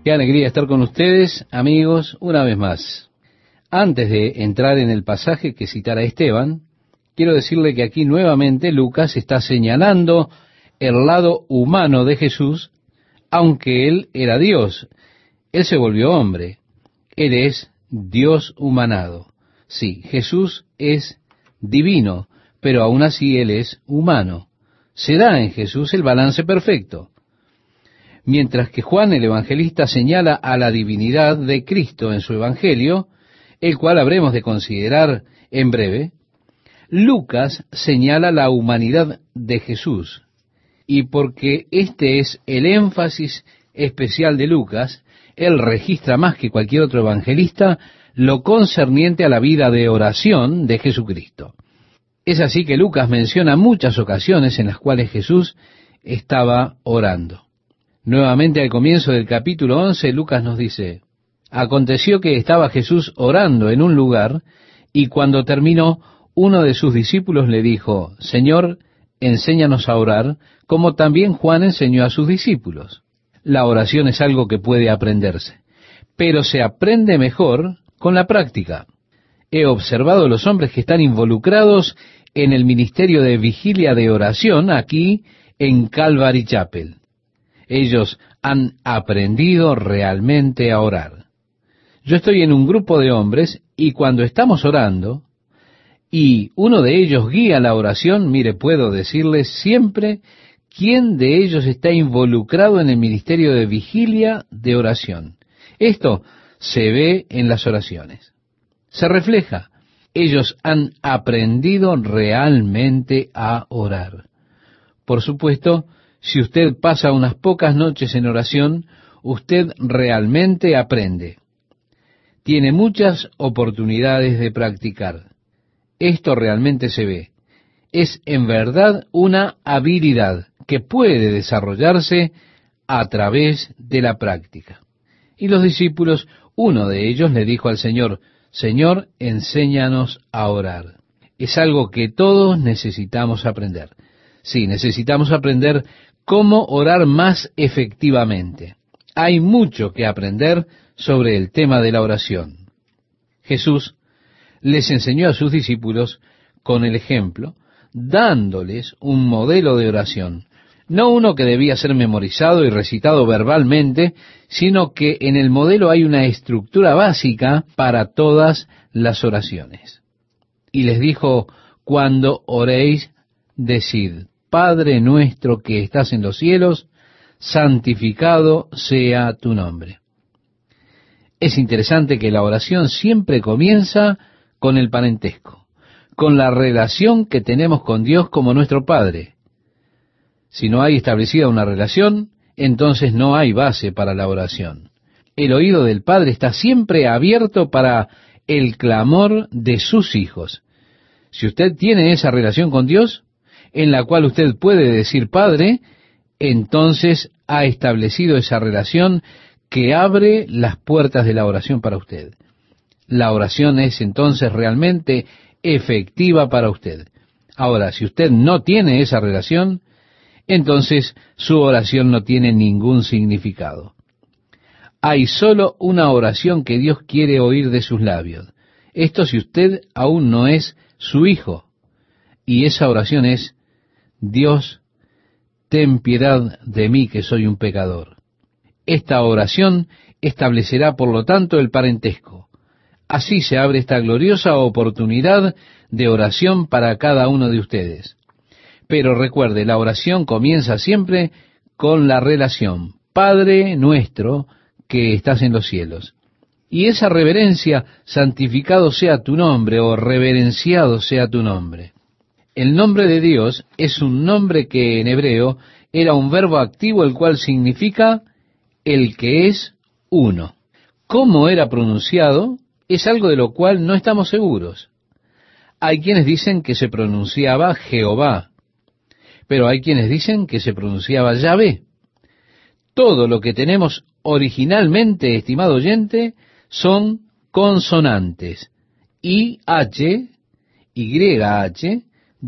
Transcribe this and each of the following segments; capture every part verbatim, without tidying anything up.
Qué alegría estar con ustedes, amigos, una vez más. Antes de entrar en el pasaje que citara Esteban, quiero decirle que aquí nuevamente Lucas está señalando el lado humano de Jesús, aunque Él era Dios. Él se volvió hombre. Él es Dios humanado. Sí, Jesús es divino, pero aún así Él es humano. Se da en Jesús el balance perfecto. Mientras que Juan el Evangelista señala a la divinidad de Cristo en su Evangelio, el cual habremos de considerar en breve, Lucas señala la humanidad de Jesús. Y porque este es el énfasis especial de Lucas, él registra más que cualquier otro evangelista lo concerniente a la vida de oración de Jesucristo. Es así que Lucas menciona muchas ocasiones en las cuales Jesús estaba orando. Nuevamente al comienzo del capítulo once, Lucas nos dice: aconteció que estaba Jesús orando en un lugar, y cuando terminó, uno de sus discípulos le dijo: Señor, enséñanos a orar, como también Juan enseñó a sus discípulos. La oración es algo que puede aprenderse, pero se aprende mejor con la práctica. He observado los hombres que están involucrados en el ministerio de vigilia de oración aquí en Calvary Chapel. Ellos han aprendido realmente a orar. Yo estoy en un grupo de hombres y cuando estamos orando y uno de ellos guía la oración, mire, puedo decirles siempre quién de ellos está involucrado en el ministerio de vigilia de oración. Esto se ve en las oraciones. Se refleja. Ellos han aprendido realmente a orar. Por supuesto, si usted pasa unas pocas noches en oración, usted realmente aprende. Tiene muchas oportunidades de practicar. Esto realmente se ve. Es en verdad una habilidad que puede desarrollarse a través de la práctica. Y los discípulos, uno de ellos le dijo al Señor: Señor, enséñanos a orar. Es algo que todos necesitamos aprender. Sí, necesitamos aprender cómo orar más efectivamente. Hay mucho que aprender sobre el tema de la oración. Jesús les enseñó a sus discípulos con el ejemplo, dándoles un modelo de oración. No uno que debía ser memorizado y recitado verbalmente, sino que en el modelo hay una estructura básica para todas las oraciones. Y les dijo: cuando oréis, decid: Padre nuestro que estás en los cielos, santificado sea tu nombre. Es interesante que la oración siempre comienza con el parentesco, con la relación que tenemos con Dios como nuestro Padre. Si no hay establecida una relación, entonces no hay base para la oración. El oído del Padre está siempre abierto para el clamor de sus hijos. Si usted tiene esa relación con Dios, en la cual usted puede decir Padre, entonces ha establecido esa relación que abre las puertas de la oración para usted. La oración es entonces realmente efectiva para usted. Ahora, si usted no tiene esa relación, entonces su oración no tiene ningún significado. Hay solo una oración que Dios quiere oír de sus labios. Esto si usted aún no es su hijo. Y esa oración es: Dios, ten piedad de mí que soy un pecador. Esta oración establecerá por lo tanto el parentesco. Así se abre esta gloriosa oportunidad de oración para cada uno de ustedes. Pero recuerde, la oración comienza siempre con la relación: Padre nuestro que estás en los cielos. Y esa reverencia: santificado sea tu nombre, o reverenciado sea tu nombre. El nombre de Dios es un nombre que en hebreo era un verbo activo, el cual significa el que es uno. ¿Cómo era pronunciado? Es algo de lo cual no estamos seguros. Hay quienes dicen que se pronunciaba Jehová, pero hay quienes dicen que se pronunciaba Yahvé. Todo lo que tenemos originalmente, estimado oyente, son consonantes: I H, Y H,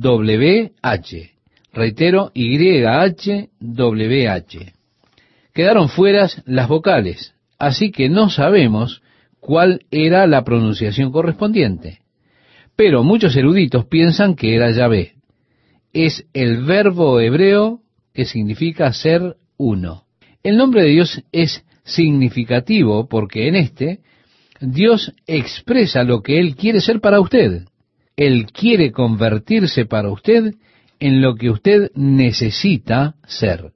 W H. Reitero, Y H, W H. Quedaron fuera las vocales, así que no sabemos cuál era la pronunciación correspondiente. Pero muchos eruditos piensan que era Yahvé. Es el verbo hebreo que significa ser uno. El nombre de Dios es significativo porque en este Dios expresa lo que Él quiere ser para usted. Él quiere convertirse para usted en lo que usted necesita ser.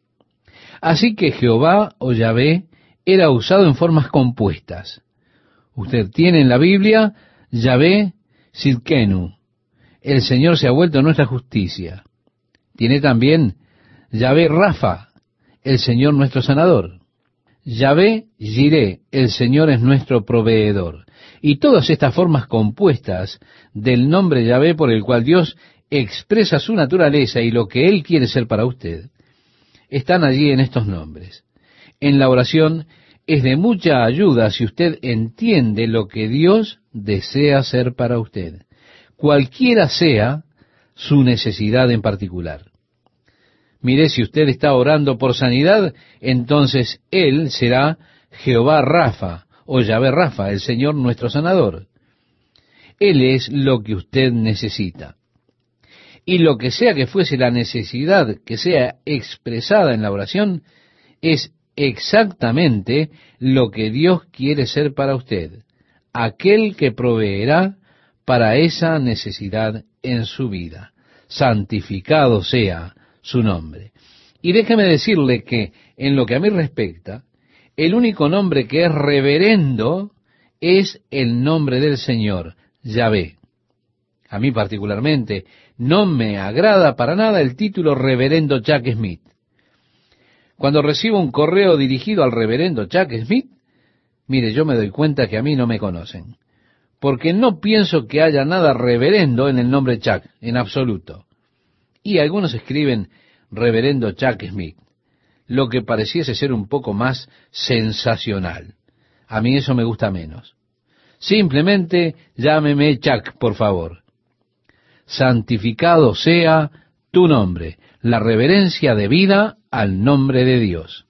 Así que Jehová o Yahvé era usado en formas compuestas. Usted tiene en la Biblia Yahvé Sidkenu, el Señor se ha vuelto nuestra justicia. Tiene también Yahvé Rafa, el Señor nuestro sanador. Yahvé Jireh, el Señor es nuestro proveedor. Y todas estas formas compuestas del nombre Yahvé por el cual Dios expresa su naturaleza y lo que Él quiere ser para usted, están allí en estos nombres. En la oración es de mucha ayuda si usted entiende lo que Dios desea ser para usted, cualquiera sea su necesidad en particular. Mire, si usted está orando por sanidad, entonces Él será Jehová Rafa, o Yahvé Rafa, el Señor nuestro sanador. Él es lo que usted necesita. Y lo que sea que fuese la necesidad que sea expresada en la oración, es exactamente lo que Dios quiere ser para usted, aquel que proveerá para esa necesidad en su vida. Santificado sea su nombre. Y déjeme decirle que, en lo que a mí respecta, el único nombre que es reverendo es el nombre del Señor, Yahvé. A mí particularmente no me agrada para nada el título reverendo Chuck Smith. Cuando recibo un correo dirigido al reverendo Chuck Smith, mire, yo me doy cuenta que a mí no me conocen, porque no pienso que haya nada reverendo en el nombre Chuck, en absoluto. Y algunos escriben reverendo Chuck Smith, lo que pareciese ser un poco más sensacional. A mí eso me gusta menos. Simplemente llámeme Chuck, por favor. Santificado sea tu nombre, la reverencia debida al nombre de Dios.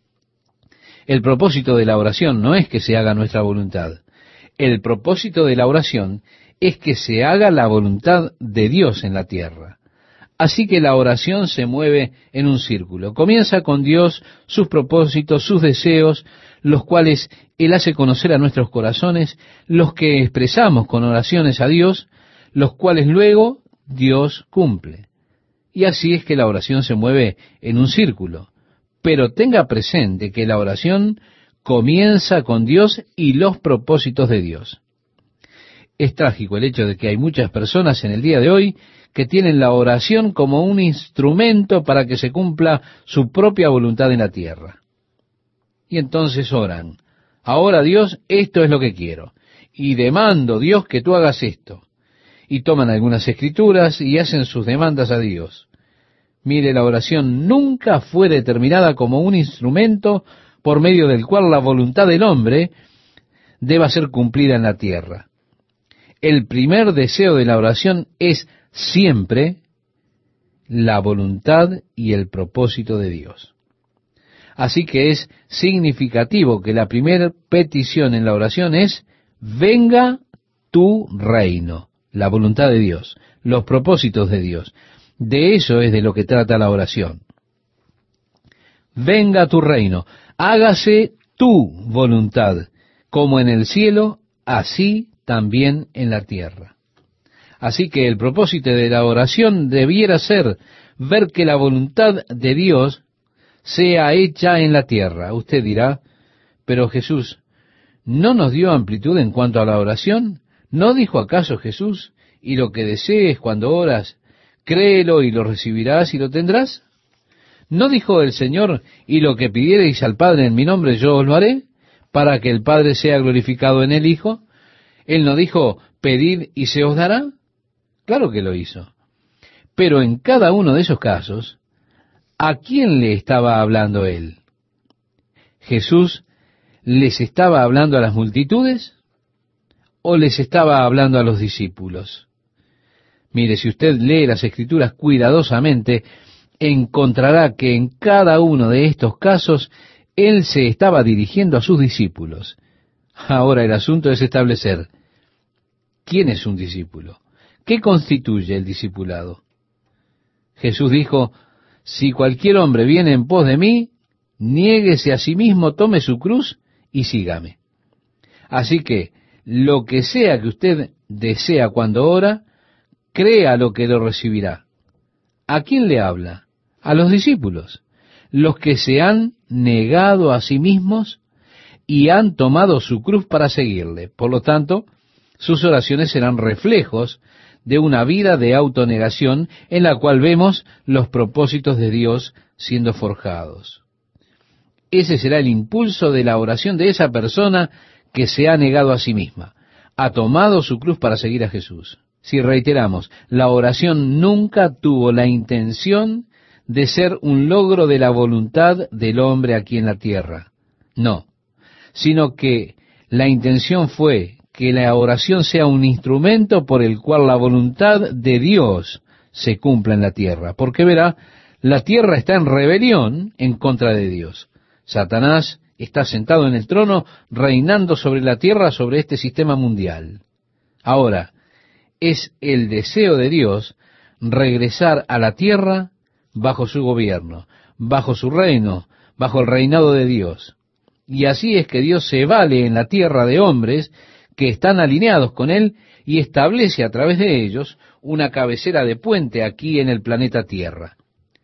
El propósito de la oración no es que se haga nuestra voluntad. El propósito de la oración es que se haga la voluntad de Dios en la tierra. Así que la oración se mueve en un círculo. Comienza con Dios, sus propósitos, sus deseos, los cuales Él hace conocer a nuestros corazones, los que expresamos con oraciones a Dios, los cuales luego Dios cumple. Y así es que la oración se mueve en un círculo. Pero tenga presente que la oración comienza con Dios y los propósitos de Dios. Es trágico el hecho de que hay muchas personas en el día de hoy que tienen la oración como un instrumento para que se cumpla su propia voluntad en la tierra. Y entonces oran: ahora Dios, esto es lo que quiero, y demando, Dios, que tú hagas esto. Y toman algunas escrituras y hacen sus demandas a Dios. Mire, la oración nunca fue determinada como un instrumento por medio del cual la voluntad del hombre deba ser cumplida en la tierra. El primer deseo de la oración es siempre la voluntad y el propósito de Dios. Así que es significativo que la primera petición en la oración es: venga tu reino, la voluntad de Dios, los propósitos de Dios. De eso es de lo que trata la oración. Venga tu reino, hágase tu voluntad, como en el cielo, así también en la tierra. Así que el propósito de la oración debiera ser ver que la voluntad de Dios sea hecha en la tierra. Usted dirá: pero Jesús ¿no nos dio amplitud en cuanto a la oración? ¿No dijo acaso Jesús: y lo que desees cuando oras, créelo y lo recibirás y lo tendrás? ¿No dijo el Señor: y lo que pidiereis al Padre en mi nombre yo os lo haré, para que el Padre sea glorificado en el Hijo? Él no dijo: pedid y se os dará. Claro que lo hizo. Pero en cada uno de esos casos, ¿a quién le estaba hablando Él? ¿Jesús les estaba hablando a las multitudes o les estaba hablando a los discípulos? Mire, si usted lee las Escrituras cuidadosamente, encontrará que en cada uno de estos casos Él se estaba dirigiendo a sus discípulos. Ahora el asunto es establecer quién es un discípulo. ¿Qué constituye el discipulado? Jesús dijo, si cualquier hombre viene en pos de mí, niéguese a sí mismo, tome su cruz y sígame. Así que, lo que sea que usted desea cuando ora, crea lo que lo recibirá. ¿A quién le habla? A los discípulos, los que se han negado a sí mismos y han tomado su cruz para seguirle. Por lo tanto, sus oraciones serán reflejos de una vida de autonegación en la cual vemos los propósitos de Dios siendo forjados. Ese será el impulso de la oración de esa persona que se ha negado a sí misma, ha tomado su cruz para seguir a Jesús. Si reiteramos, la oración nunca tuvo la intención de ser un logro de la voluntad del hombre aquí en la tierra. No, sino que la intención fue que la oración sea un instrumento por el cual la voluntad de Dios se cumpla en la tierra. Porque verá, la tierra está en rebelión en contra de Dios. Satanás está sentado en el trono, reinando sobre la tierra, sobre este sistema mundial. Ahora, es el deseo de Dios regresar a la tierra bajo su gobierno, bajo su reino, bajo el reinado de Dios. Y así es que Dios se vale en la tierra de hombres que están alineados con Él y establece a través de ellos una cabecera de puente aquí en el planeta Tierra.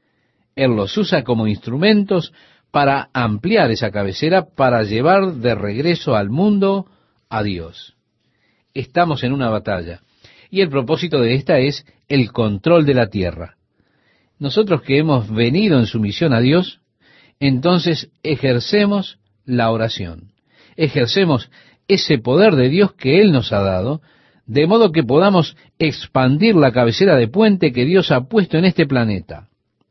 Él los usa como instrumentos para ampliar esa cabecera, para llevar de regreso al mundo a Dios. Estamos en una batalla, y el propósito de esta es el control de la tierra. Nosotros que hemos venido en sumisión a Dios, entonces ejercemos la oración, ejercemos ese poder de Dios que Él nos ha dado, de modo que podamos expandir la cabecera de puente que Dios ha puesto en este planeta,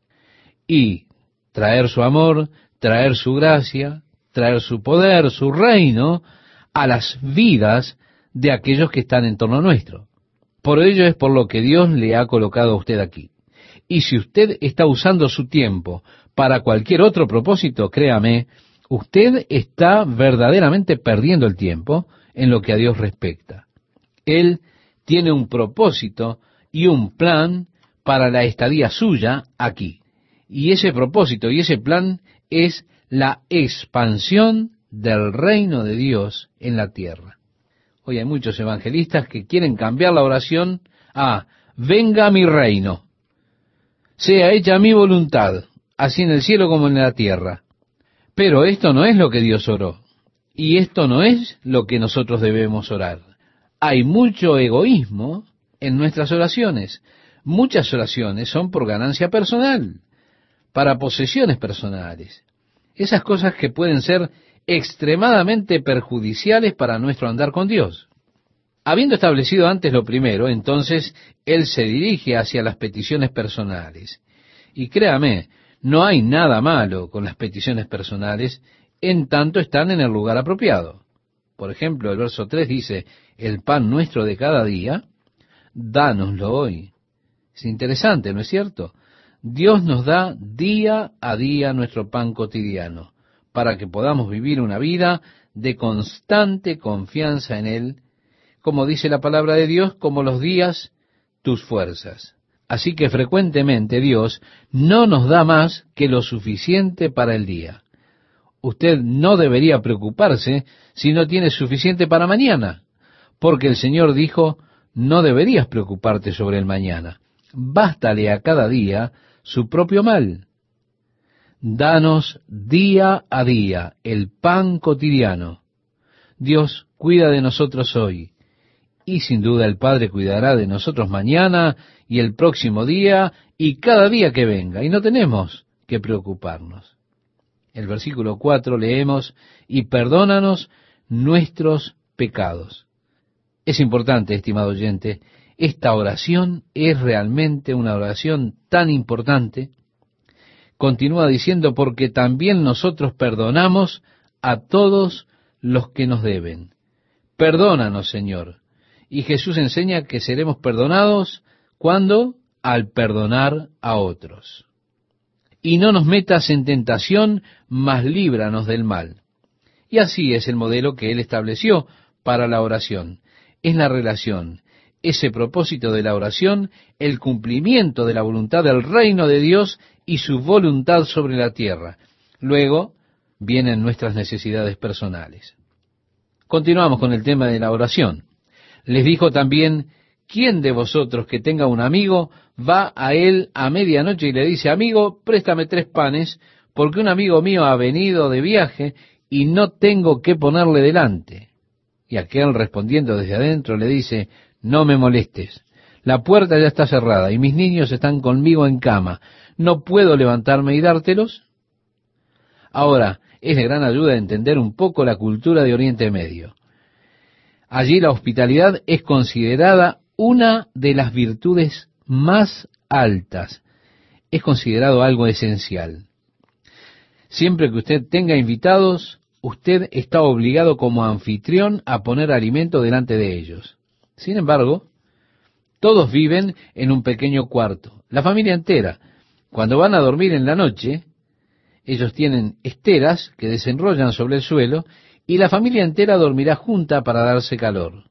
y traer su amor, traer su gracia, traer su poder, su reino, a las vidas de aquellos que están en torno nuestro. Por ello es por lo que Dios le ha colocado a usted aquí. Y si usted está usando su tiempo para cualquier otro propósito, créame, usted está verdaderamente perdiendo el tiempo en lo que a Dios respecta. Él tiene un propósito y un plan para la estadía suya aquí. Y ese propósito y ese plan es la expansión del reino de Dios en la tierra. Hoy hay muchos evangelistas que quieren cambiar la oración a venga mi reino, sea hecha mi voluntad, así en el cielo como en la tierra. Pero esto no es lo que Dios oró, y esto no es lo que nosotros debemos orar. Hay mucho egoísmo en nuestras oraciones. Muchas oraciones son por ganancia personal, para posesiones personales. Esas cosas que pueden ser extremadamente perjudiciales para nuestro andar con Dios. Habiendo establecido antes lo primero, entonces Él se dirige hacia las peticiones personales. Y créame, no hay nada malo con las peticiones personales, en tanto están en el lugar apropiado. Por ejemplo, el verso tres dice, el pan nuestro de cada día, dánoslo hoy. Es interesante, ¿no es cierto? Dios nos da día a día nuestro pan cotidiano, para que podamos vivir una vida de constante confianza en Él, como dice la palabra de Dios, como los días tus fuerzas. Así que frecuentemente Dios no nos da más que lo suficiente para el día. Usted no debería preocuparse si no tiene suficiente para mañana, porque el Señor dijo, no deberías preocuparte sobre el mañana. Bástale a cada día su propio mal. Danos día a día el pan cotidiano. Dios cuida de nosotros hoy, y sin duda el Padre cuidará de nosotros mañana y el próximo día y cada día que venga, y no tenemos que preocuparnos. El versículo cuatro leemos, y perdónanos nuestros pecados. Es importante, estimado oyente, esta oración es realmente una oración tan importante. Continúa diciendo, porque también nosotros perdonamos a todos los que nos deben. Perdónanos, Señor. Y Jesús enseña que seremos perdonados, ¿cuándo? Al perdonar a otros. y no nos metas en tentación, mas líbranos del mal. Y así es el modelo que él estableció para la oración. Es la relación, ese propósito de la oración, el cumplimiento de la voluntad del reino de Dios y su voluntad sobre la tierra. Luego vienen nuestras necesidades personales. Continuamos con el tema de la oración. Les dijo también: ¿quién de vosotros que tenga un amigo va a él a medianoche y le dice: amigo, préstame tres panes, porque un amigo mío ha venido de viaje y no tengo qué ponerle delante? Y aquel, respondiendo desde adentro, le dice: no me molestes, la puerta ya está cerrada y mis niños están conmigo en cama, ¿no puedo levantarme y dártelos? Ahora, es de gran ayuda entender un poco la cultura de Oriente Medio. Allí la hospitalidad es considerada una de las virtudes más altas. Es considerado algo esencial. Siempre que usted tenga invitados, usted está obligado como anfitrión a poner alimento delante de ellos. Sin embargo, todos viven en un pequeño cuarto, la familia entera. Cuando van a dormir en la noche, ellos tienen esteras que desenrollan sobre el suelo y la familia entera dormirá junta para darse calor.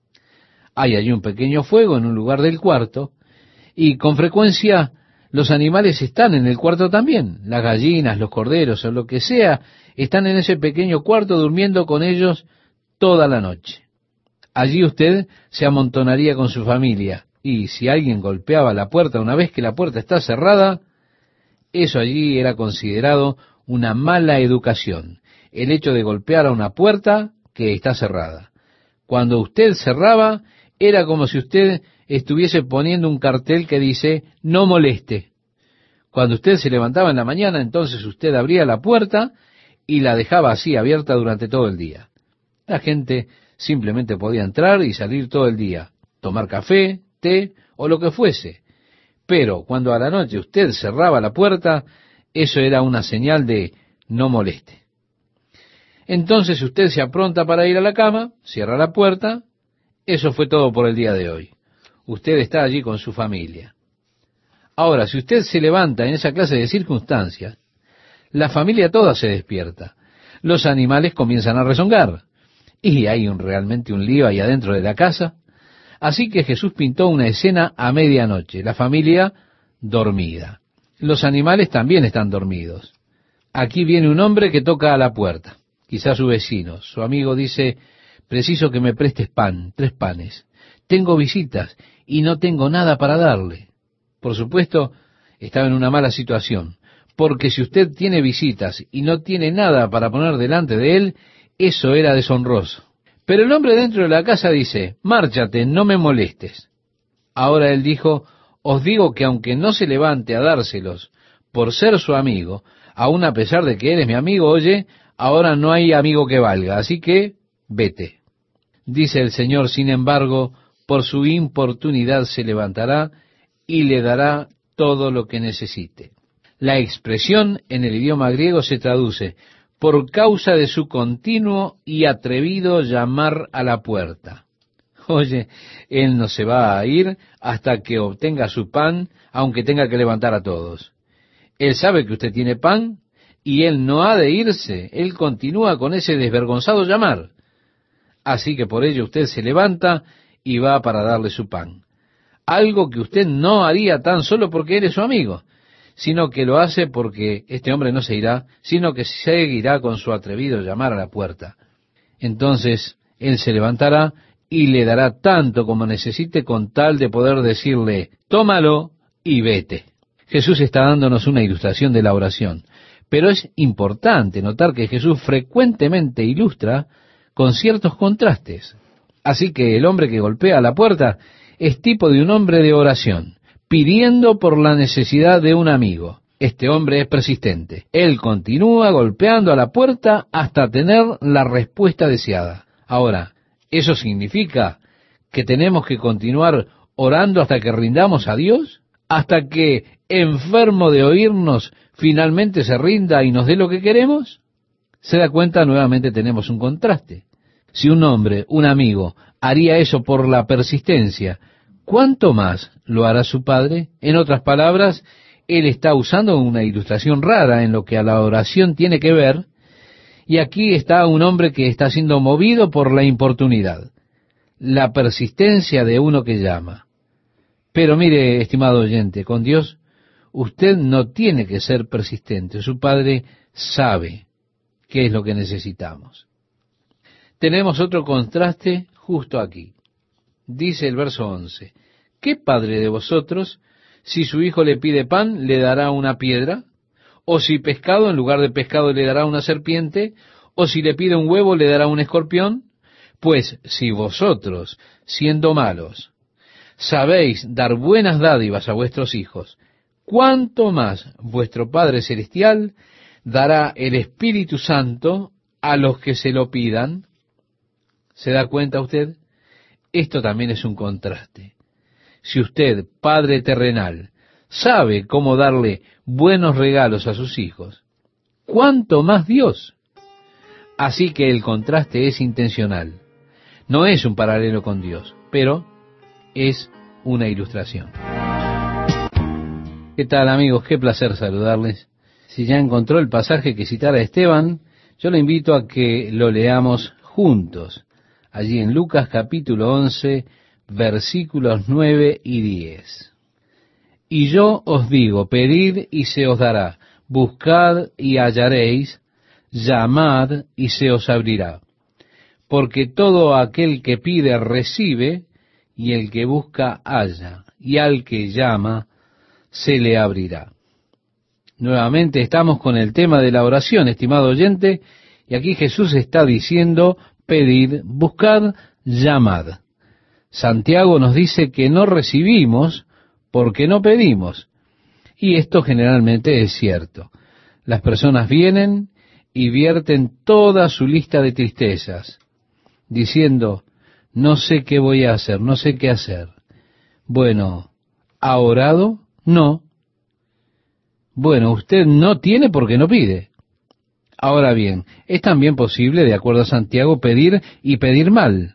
Hay allí un pequeño fuego en un lugar del cuarto y con frecuencia los animales están en el cuarto también. Las gallinas, los corderos o lo que sea están en ese pequeño cuarto durmiendo con ellos toda la noche. Allí usted se amontonaría con su familia y si alguien golpeaba la puerta una vez que la puerta está cerrada, eso allí era considerado una mala educación, el hecho de golpear a una puerta que está cerrada. Cuando usted cerraba, era como si usted estuviese poniendo un cartel que dice: no moleste. Cuando usted se levantaba en la mañana, entonces usted abría la puerta y la dejaba así abierta durante todo el día. La gente simplemente podía entrar y salir todo el día, tomar café, té o lo que fuese. Pero cuando a la noche usted cerraba la puerta, eso era una señal de no moleste. Entonces usted se apronta para ir a la cama, cierra la puerta, eso fue todo por el día de hoy. Usted está allí con su familia. Ahora, si usted se levanta en esa clase de circunstancias, la familia toda se despierta. Los animales comienzan a rezongar. Y hay un, realmente un lío ahí adentro de la casa. Así que Jesús pintó una escena a medianoche, la familia dormida. Los animales también están dormidos. Aquí viene un hombre que toca a la puerta, quizás su vecino. Su amigo dice: preciso que me prestes pan, tres panes. Tengo visitas y no tengo nada para darle. Por supuesto, estaba en una mala situación, porque si usted tiene visitas y no tiene nada para poner delante de él, eso era deshonroso. Pero el hombre dentro de la casa dice: márchate, no me molestes. Ahora él dijo: os digo que aunque no se levante a dárselos por ser su amigo, aun a pesar de que eres mi amigo, oye, ahora no hay amigo que valga, así que vete. Dice el Señor: sin embargo, por su importunidad se levantará y le dará todo lo que necesite. La expresión en el idioma griego se traduce: por causa de su continuo y atrevido llamar a la puerta. Oye, él no se va a ir hasta que obtenga su pan, aunque tenga que levantar a todos. Él sabe que usted tiene pan y él no ha de irse. Él continúa con ese desvergonzado llamar. Así que por ello usted se levanta y va para darle su pan. Algo que usted no haría tan solo porque eres su amigo, sino que lo hace porque este hombre no se irá, sino que seguirá con su atrevido llamar a la puerta. Entonces él se levantará y le dará tanto como necesite con tal de poder decirle: tómalo y vete. Jesús está dándonos una ilustración de la oración, pero es importante notar que Jesús frecuentemente ilustra con ciertos contrastes. Así que el hombre que golpea la puerta es tipo de un hombre de oración, pidiendo por la necesidad de un amigo. Este hombre es persistente. Él continúa golpeando a la puerta hasta tener la respuesta deseada. Ahora, ¿eso significa que tenemos que continuar orando hasta que rindamos a Dios? ¿Hasta que, enfermo de oírnos, finalmente se rinda y nos dé lo que queremos? ¿Se da cuenta? Nuevamente tenemos un contraste. Si un hombre, un amigo, haría eso por la persistencia, ¿cuánto más lo hará su Padre? En otras palabras, Él está usando una ilustración rara en lo que a la oración tiene que ver, y aquí está un hombre que está siendo movido por la importunidad, la persistencia de uno que llama. Pero mire, estimado oyente, con Dios usted no tiene que ser persistente. Su Padre sabe qué es lo que necesitamos. Tenemos otro contraste justo aquí. Dice el verso once, ¿qué padre de vosotros, si su hijo le pide pan, le dará una piedra? ¿O si pescado, en lugar de pescado, le dará una serpiente? ¿O si le pide un huevo, le dará un escorpión? Pues si vosotros, siendo malos, sabéis dar buenas dádivas a vuestros hijos, ¿cuánto más vuestro Padre Celestial dará el Espíritu Santo a los que se lo pidan? ¿Se da cuenta usted? Esto también es un contraste. Si usted, Padre terrenal, sabe cómo darle buenos regalos a sus hijos, ¿cuánto más Dios? Así que el contraste es intencional. No es un paralelo con Dios, pero es una ilustración. ¿Qué tal, amigos? Qué placer saludarles. Si ya encontró el pasaje que citara Esteban, yo le invito a que lo leamos juntos, allí en Lucas capítulo once, versículos nueve y diez. Y yo os digo, pedid y se os dará, buscad y hallaréis, llamad y se os abrirá. Porque todo aquel que pide recibe, y el que busca halla, y al que llama se le abrirá. Nuevamente estamos con el tema de la oración, estimado oyente, y aquí Jesús está diciendo, pedid, buscad, llamad. Santiago nos dice que no recibimos porque no pedimos, y esto generalmente es cierto. Las personas vienen y vierten toda su lista de tristezas, diciendo, no sé qué voy a hacer, no sé qué hacer. Bueno, ¿ha orado? No. Bueno, usted no tiene porque no pide. Ahora bien, es también posible, de acuerdo a Santiago, pedir y pedir mal.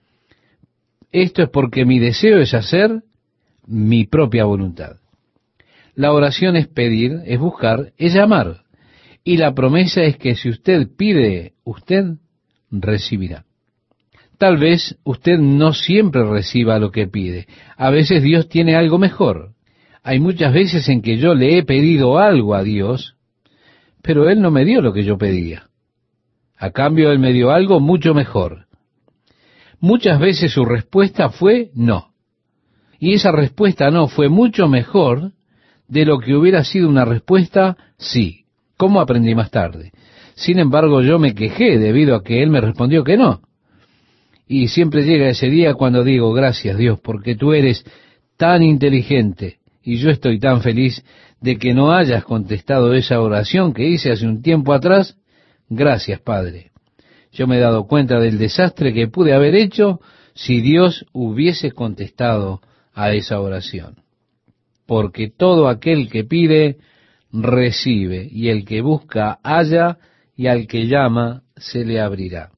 Esto es porque mi deseo es hacer mi propia voluntad. La oración es pedir, es buscar, es llamar. Y la promesa es que si usted pide, usted recibirá. Tal vez usted no siempre reciba lo que pide. A veces Dios tiene algo mejor. Hay muchas veces en que yo le he pedido algo a Dios, pero Él no me dio lo que yo pedía. A cambio, Él me dio algo mucho mejor. Muchas veces su respuesta fue no. Y esa respuesta no fue mucho mejor de lo que hubiera sido una respuesta sí, como aprendí más tarde. Sin embargo, yo me quejé debido a que Él me respondió que no. Y siempre llega ese día cuando digo, gracias Dios, porque tú eres tan inteligente y yo estoy tan feliz de que no hayas contestado esa oración que hice hace un tiempo atrás. Gracias, Padre. Yo me he dado cuenta del desastre que pude haber hecho si Dios hubiese contestado a esa oración. Porque todo aquel que pide, recibe, y el que busca, halla, y al que llama, se le abrirá.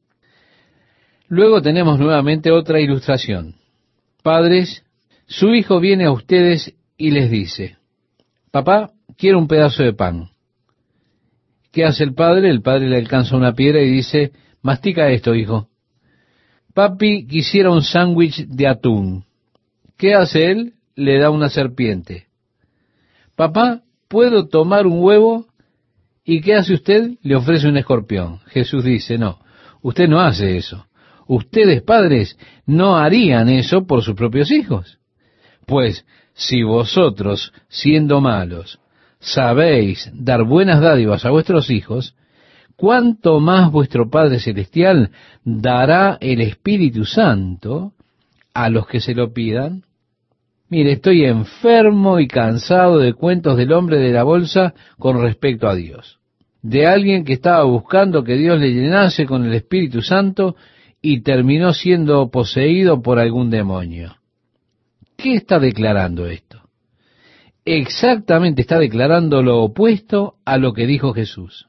Luego tenemos nuevamente otra ilustración. Padres, su hijo viene a ustedes y les dice, papá, quiero un pedazo de pan. ¿Qué hace el padre? El padre le alcanza una piedra y dice, mastica esto, hijo. Papi, quisiera un sándwich de atún. ¿Qué hace él? Le da una serpiente. Papá, ¿puedo tomar un huevo? ¿Y qué hace usted? Le ofrece un escorpión. Jesús dice, no, usted no hace eso. Ustedes, padres, no harían eso por sus propios hijos. Pues, si vosotros, siendo malos, sabéis dar buenas dádivas a vuestros hijos, ¿cuánto más vuestro Padre Celestial dará el Espíritu Santo a los que se lo pidan? Mire, estoy enfermo y cansado de cuentos del hombre de la bolsa con respecto a Dios. De alguien que estaba buscando que Dios le llenase con el Espíritu Santo y terminó siendo poseído por algún demonio. ¿Qué está declarando esto? Exactamente está declarando lo opuesto a lo que dijo Jesús.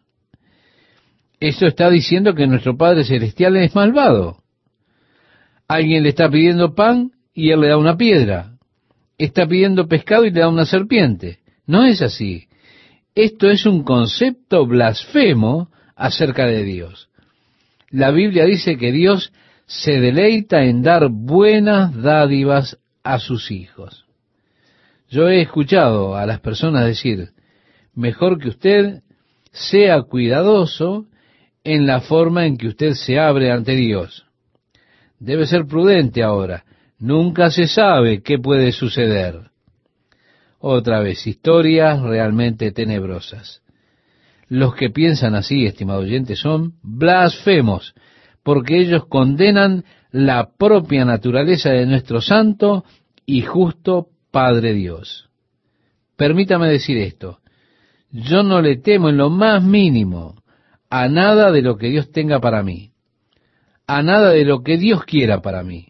Esto está diciendo que nuestro Padre Celestial es malvado. Alguien le está pidiendo pan y Él le da una piedra. Está pidiendo pescado y le da una serpiente. No es así. Esto es un concepto blasfemo acerca de Dios. La Biblia dice que Dios se deleita en dar buenas dádivas a sus hijos. Yo he escuchado a las personas decir, mejor que usted sea cuidadoso en la forma en que usted se abre ante Dios. Debe ser prudente ahora. Nunca se sabe qué puede suceder. Otra vez, historias realmente tenebrosas. Los que piensan así, estimado oyente, son blasfemos, porque ellos condenan la propia naturaleza de nuestro santo y justo Padre Dios. Permítame decir esto. Yo no le temo en lo más mínimo a nada de lo que Dios tenga para mí, a nada de lo que Dios quiera para mí.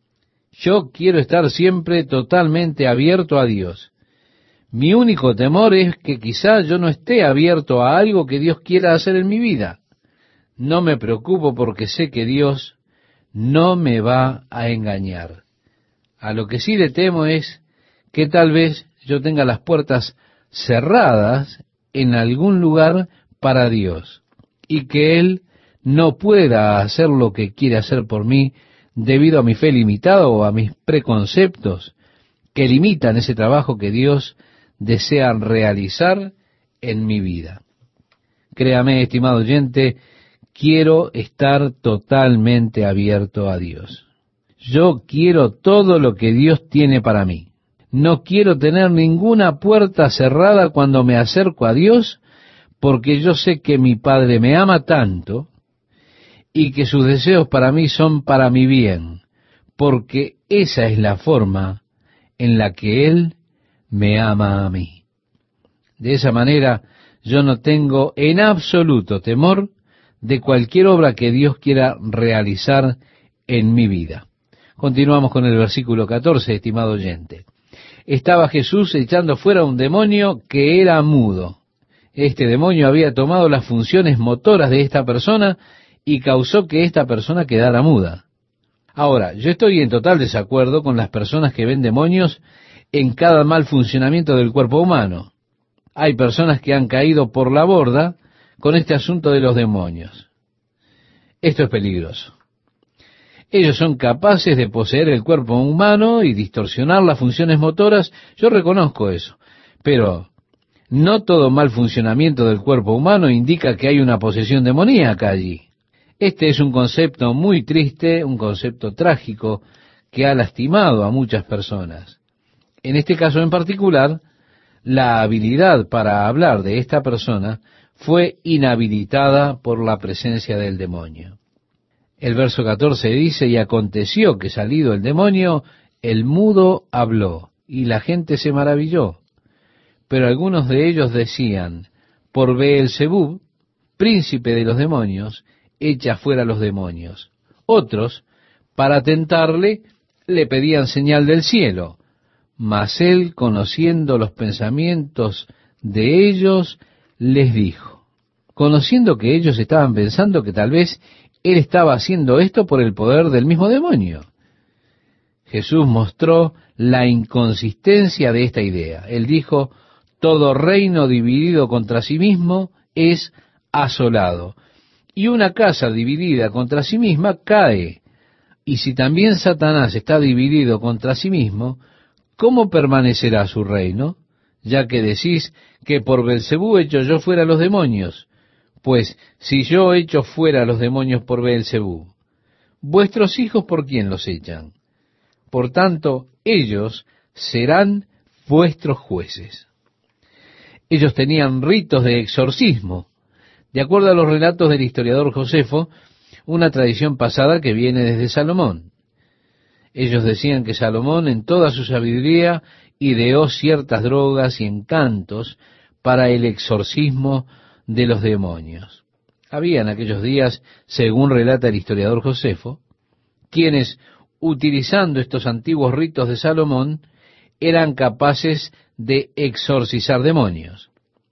Yo quiero estar siempre totalmente abierto a Dios. Mi único temor es que quizá yo no esté abierto a algo que Dios quiera hacer en mi vida. No me preocupo porque sé que Dios no me va a engañar. A lo que sí le temo es que tal vez yo tenga las puertas cerradas en algún lugar para Dios y que Él no pueda hacer lo que quiere hacer por mí debido a mi fe limitada o a mis preconceptos que limitan ese trabajo que Dios desea realizar en mi vida. Créame, estimado oyente, quiero estar totalmente abierto a Dios. Yo quiero todo lo que Dios tiene para mí. No quiero tener ninguna puerta cerrada cuando me acerco a Dios, porque yo sé que mi Padre me ama tanto y que sus deseos para mí son para mi bien, porque esa es la forma en la que Él me ama a mí. De esa manera yo no tengo en absoluto temor de cualquier obra que Dios quiera realizar en mi vida. Continuamos con el versículo catorce, estimado oyente. Estaba Jesús echando fuera un demonio que era mudo. Este demonio había tomado las funciones motoras de esta persona y causó que esta persona quedara muda. Ahora, yo estoy en total desacuerdo con las personas que ven demonios en cada mal funcionamiento del cuerpo humano. Hay personas que han caído por la borda con este asunto de los demonios. Esto es peligroso. Ellos son capaces de poseer el cuerpo humano y distorsionar las funciones motoras. Yo reconozco eso. Pero no todo mal funcionamiento del cuerpo humano indica que hay una posesión demoníaca allí. Este es un concepto muy triste, un concepto trágico que ha lastimado a muchas personas. En este caso en particular, la habilidad para hablar de esta persona fue inhabilitada por la presencia del demonio. El verso catorce dice, y aconteció que salido el demonio, el mudo habló, y la gente se maravilló. Pero algunos de ellos decían, por Beelzebub, príncipe de los demonios, echa fuera los demonios. Otros, para tentarle, le pedían señal del cielo. Mas él, conociendo los pensamientos de ellos, les dijo, conociendo que ellos estaban pensando que tal vez él estaba haciendo esto por el poder del mismo demonio. Jesús mostró la inconsistencia de esta idea. Él dijo, todo reino dividido contra sí mismo es asolado, y una casa dividida contra sí misma cae. Y si también Satanás está dividido contra sí mismo, ¿cómo permanecerá su reino? Ya que decís que por Beelzebú echo yo fuera los demonios. Pues si yo echo fuera los demonios por Beelzebú, ¿vuestros hijos por quién los echan? Por tanto, ellos serán vuestros jueces. Ellos tenían ritos de exorcismo, de acuerdo a los relatos del historiador Josefo, una tradición pasada que viene desde Salomón. Ellos decían que Salomón en toda su sabiduría ideó ciertas drogas y encantos para el exorcismo de los demonios. Había en aquellos días, según relata el historiador Josefo, quienes, utilizando estos antiguos ritos de Salomón, eran capaces de exorcizar demonios.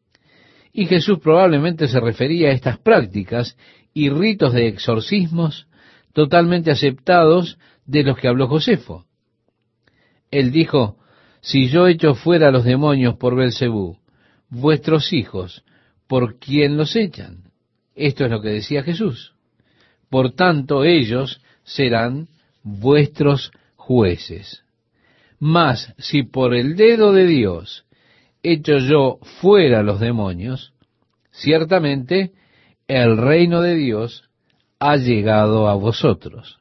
Y Jesús probablemente se refería a estas prácticas y ritos de exorcismos totalmente aceptados de los que habló Josefo. Él dijo, Si yo echo fuera a los demonios por Beelzebú, vuestros hijos, ¿por quién los echan? Esto es lo que decía Jesús. Por tanto, ellos serán vuestros jueces. Mas si por el dedo de Dios echo yo fuera a los demonios, ciertamente el reino de Dios ha llegado a vosotros.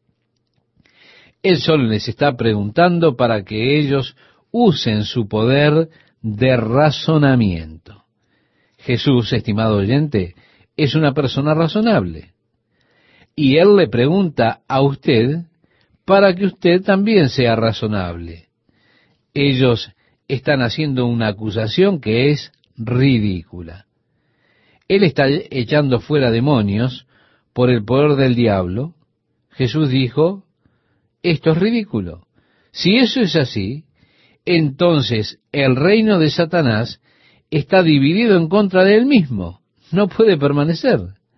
Él solo les está preguntando para que ellos usen su poder de razonamiento. Jesús, estimado oyente, es una persona razonable. Y Él le pregunta a usted para que usted también sea razonable. Ellos están haciendo una acusación que es ridícula. Él está echando fuera demonios por el poder del diablo. Jesús dijo, esto es ridículo. Si eso es así, entonces el reino de Satanás está dividido en contra de él mismo. No puede permanecer.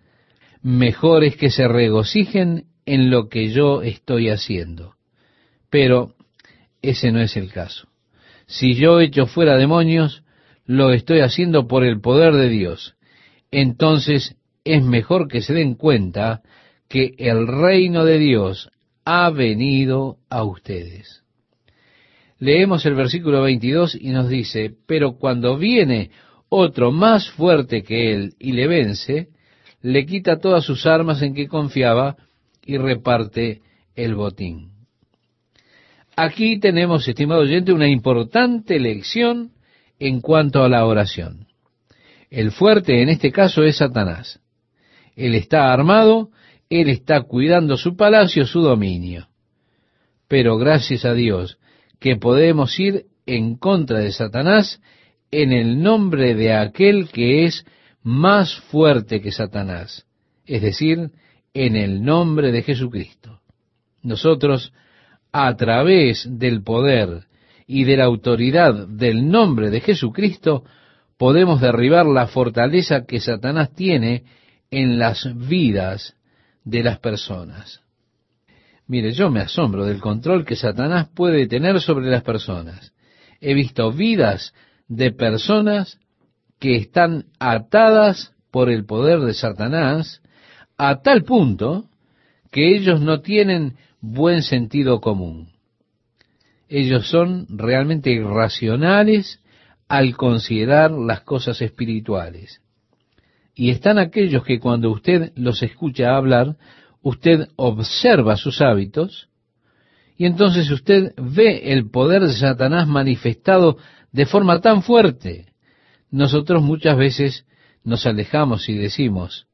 Mejor es que se regocijen en lo que yo estoy haciendo. Pero ese no es el caso. Si yo echo fuera demonios, lo estoy haciendo por el poder de Dios. Entonces es mejor que se den cuenta que el reino de Dios ha venido a ustedes. Leemos el versículo veintidós y nos dice, pero cuando viene otro más fuerte que él y le vence, le quita todas sus armas en que confiaba y reparte el botín. Aquí tenemos, estimado oyente, una importante lección en cuanto a la oración. El fuerte en este caso es Satanás. Él está armado, él está cuidando su palacio, su dominio. Pero gracias a Dios que podemos ir en contra de Satanás en el nombre de aquel que es más fuerte que Satanás, es decir, en el nombre de Jesucristo. Nosotros, a través del poder y de la autoridad del nombre de Jesucristo, podemos derribar la fortaleza que Satanás tiene en las vidas de las personas. Mire, yo me asombro del control que Satanás puede tener sobre las personas. He visto vidas de personas que están atadas por el poder de Satanás a tal punto que ellos no tienen buen sentido común. Ellos son realmente irracionales al considerar las cosas espirituales. Y están aquellos que cuando usted los escucha hablar, usted observa sus hábitos, y entonces usted ve el poder de Satanás manifestado de forma tan fuerte. Nosotros muchas veces nos alejamos y decimos,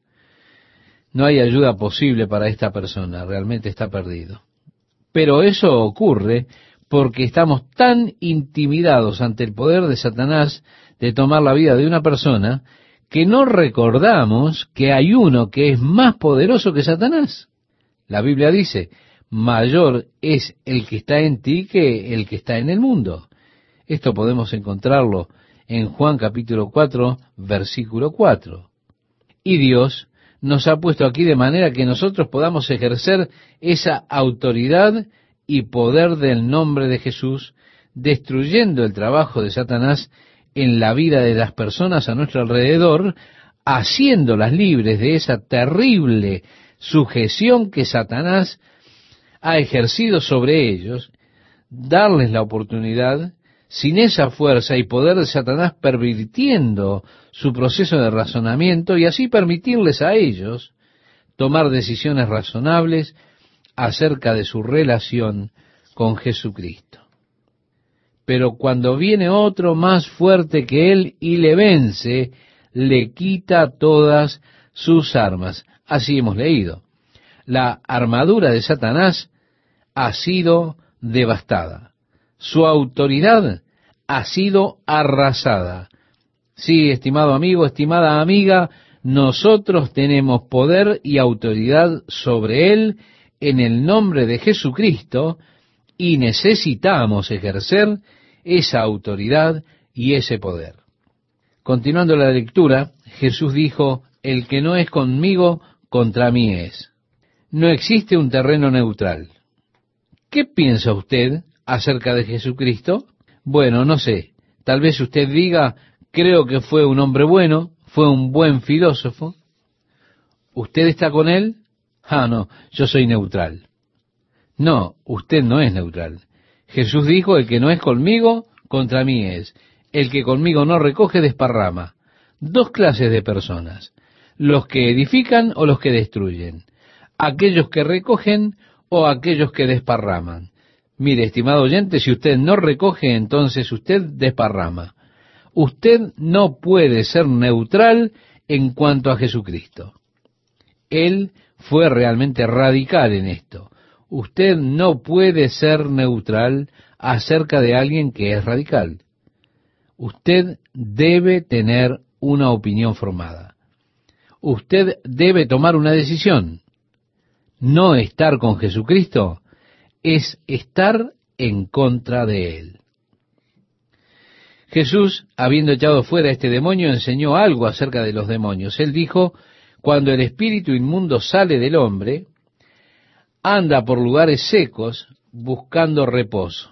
no hay ayuda posible para esta persona, realmente está perdido. Pero eso ocurre porque estamos tan intimidados ante el poder de Satanás de tomar la vida de una persona, que no recordamos que hay uno que es más poderoso que Satanás. La Biblia dice, mayor es el que está en ti que el que está en el mundo. Esto podemos encontrarlo en Juan capítulo cuatro, versículo cuatro. Y Dios nos ha puesto aquí de manera que nosotros podamos ejercer esa autoridad y poder del nombre de Jesús, destruyendo el trabajo de Satanás en la vida de las personas a nuestro alrededor, haciéndolas libres de esa terrible sujeción que Satanás ha ejercido sobre ellos, darles la oportunidad, sin esa fuerza y poder de Satanás pervirtiendo su proceso de razonamiento, y así permitirles a ellos tomar decisiones razonables acerca de su relación con Jesucristo. Pero cuando viene otro más fuerte que él y le vence, le quita todas sus armas. Así hemos leído. La armadura de Satanás ha sido devastada. Su autoridad ha sido arrasada. Sí, estimado amigo, estimada amiga, nosotros tenemos poder y autoridad sobre él en el nombre de Jesucristo y necesitamos ejercer esa autoridad y ese poder. Continuando la lectura, Jesús dijo, el que no es conmigo, contra mí es. No existe un terreno neutral. ¿Qué piensa usted acerca de Jesucristo? Bueno, no sé, tal vez usted diga, creo que fue un hombre bueno, fue un buen filósofo. ¿Usted está con él? Ah, no, yo soy neutral. No, usted no es neutral. Jesús dijo, el que no es conmigo, contra mí es. El que conmigo no recoge, desparrama. Dos clases de personas, los que edifican o los que destruyen, aquellos que recogen o aquellos que desparraman. Mire, estimado oyente, si usted no recoge, entonces usted desparrama. Usted no puede ser neutral en cuanto a Jesucristo. Él fue realmente radical en esto. Usted no puede ser neutral acerca de alguien que es radical. Usted debe tener una opinión formada. Usted debe tomar una decisión. No estar con Jesucristo es estar en contra de Él. Jesús, habiendo echado fuera a este demonio, enseñó algo acerca de los demonios. Él dijo, cuando el espíritu inmundo sale del hombre, anda por lugares secos buscando reposo.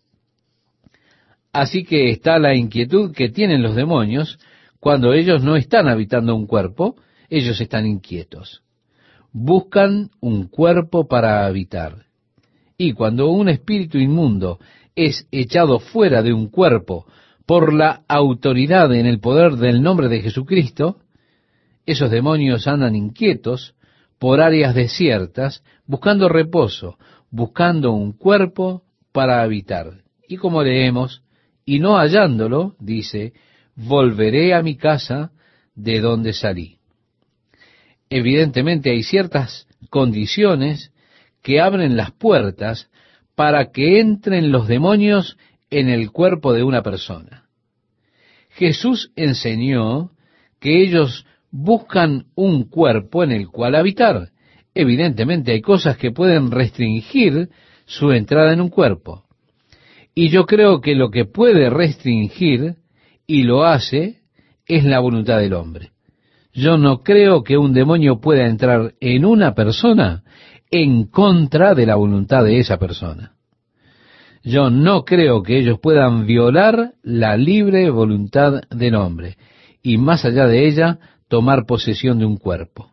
Así que está la inquietud que tienen los demonios cuando ellos no están habitando un cuerpo, ellos están inquietos. Buscan un cuerpo para habitar. Y cuando un espíritu inmundo es echado fuera de un cuerpo por la autoridad en el poder del nombre de Jesucristo, esos demonios andan inquietos por áreas desiertas, buscando reposo, buscando un cuerpo para habitar. Y como leemos, y no hallándolo, dice, volveré a mi casa de donde salí. Evidentemente hay ciertas condiciones que abren las puertas para que entren los demonios en el cuerpo de una persona. Jesús enseñó que ellos buscan un cuerpo en el cual habitar. Evidentemente hay cosas que pueden restringir su entrada en un cuerpo. Y yo creo que lo que puede restringir, y lo hace, es la voluntad del hombre. Yo no creo que un demonio pueda entrar en una persona en contra de la voluntad de esa persona. Yo no creo que ellos puedan violar la libre voluntad del hombre, y más allá de ella, tomar posesión de un cuerpo.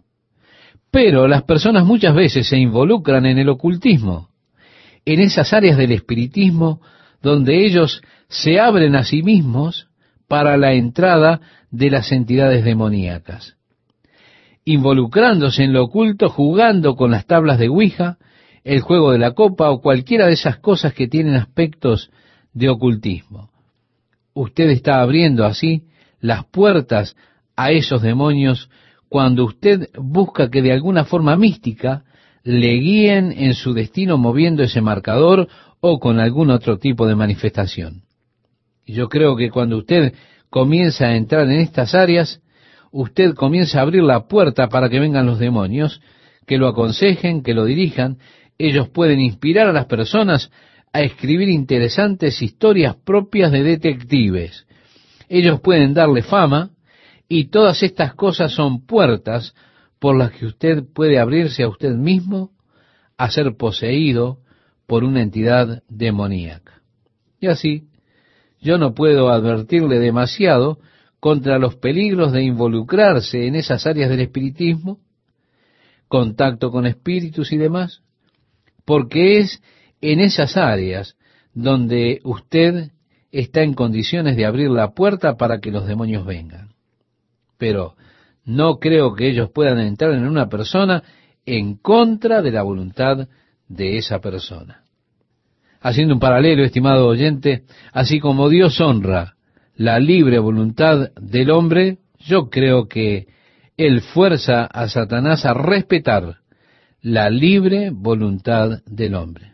Pero las personas muchas veces se involucran en el ocultismo, en esas áreas del espiritismo donde ellos se abren a sí mismos para la entrada de las entidades demoníacas, involucrándose en lo oculto, jugando con las tablas de Ouija, el juego de la copa o cualquiera de esas cosas que tienen aspectos de ocultismo. Usted está abriendo así las puertas a esos demonios cuando usted busca que de alguna forma mística le guíen en su destino moviendo ese marcador o con algún otro tipo de manifestación. Y yo creo que cuando usted comienza a entrar en estas áreas, usted comienza a abrir la puerta para que vengan los demonios, que lo aconsejen, que lo dirijan. Ellos pueden inspirar a las personas a escribir interesantes historias propias de detectives. Ellos pueden darle fama, y todas estas cosas son puertas por las que usted puede abrirse a usted mismo a ser poseído por una entidad demoníaca. Y así, yo no puedo advertirle demasiado contra los peligros de involucrarse en esas áreas del espiritismo, contacto con espíritus y demás, porque es en esas áreas donde usted está en condiciones de abrir la puerta para que los demonios vengan. Pero no creo que ellos puedan entrar en una persona en contra de la voluntad de esa persona. Haciendo un paralelo, estimado oyente, así como Dios honra la libre voluntad del hombre, yo creo que Él fuerza a Satanás a respetar la libre voluntad del hombre.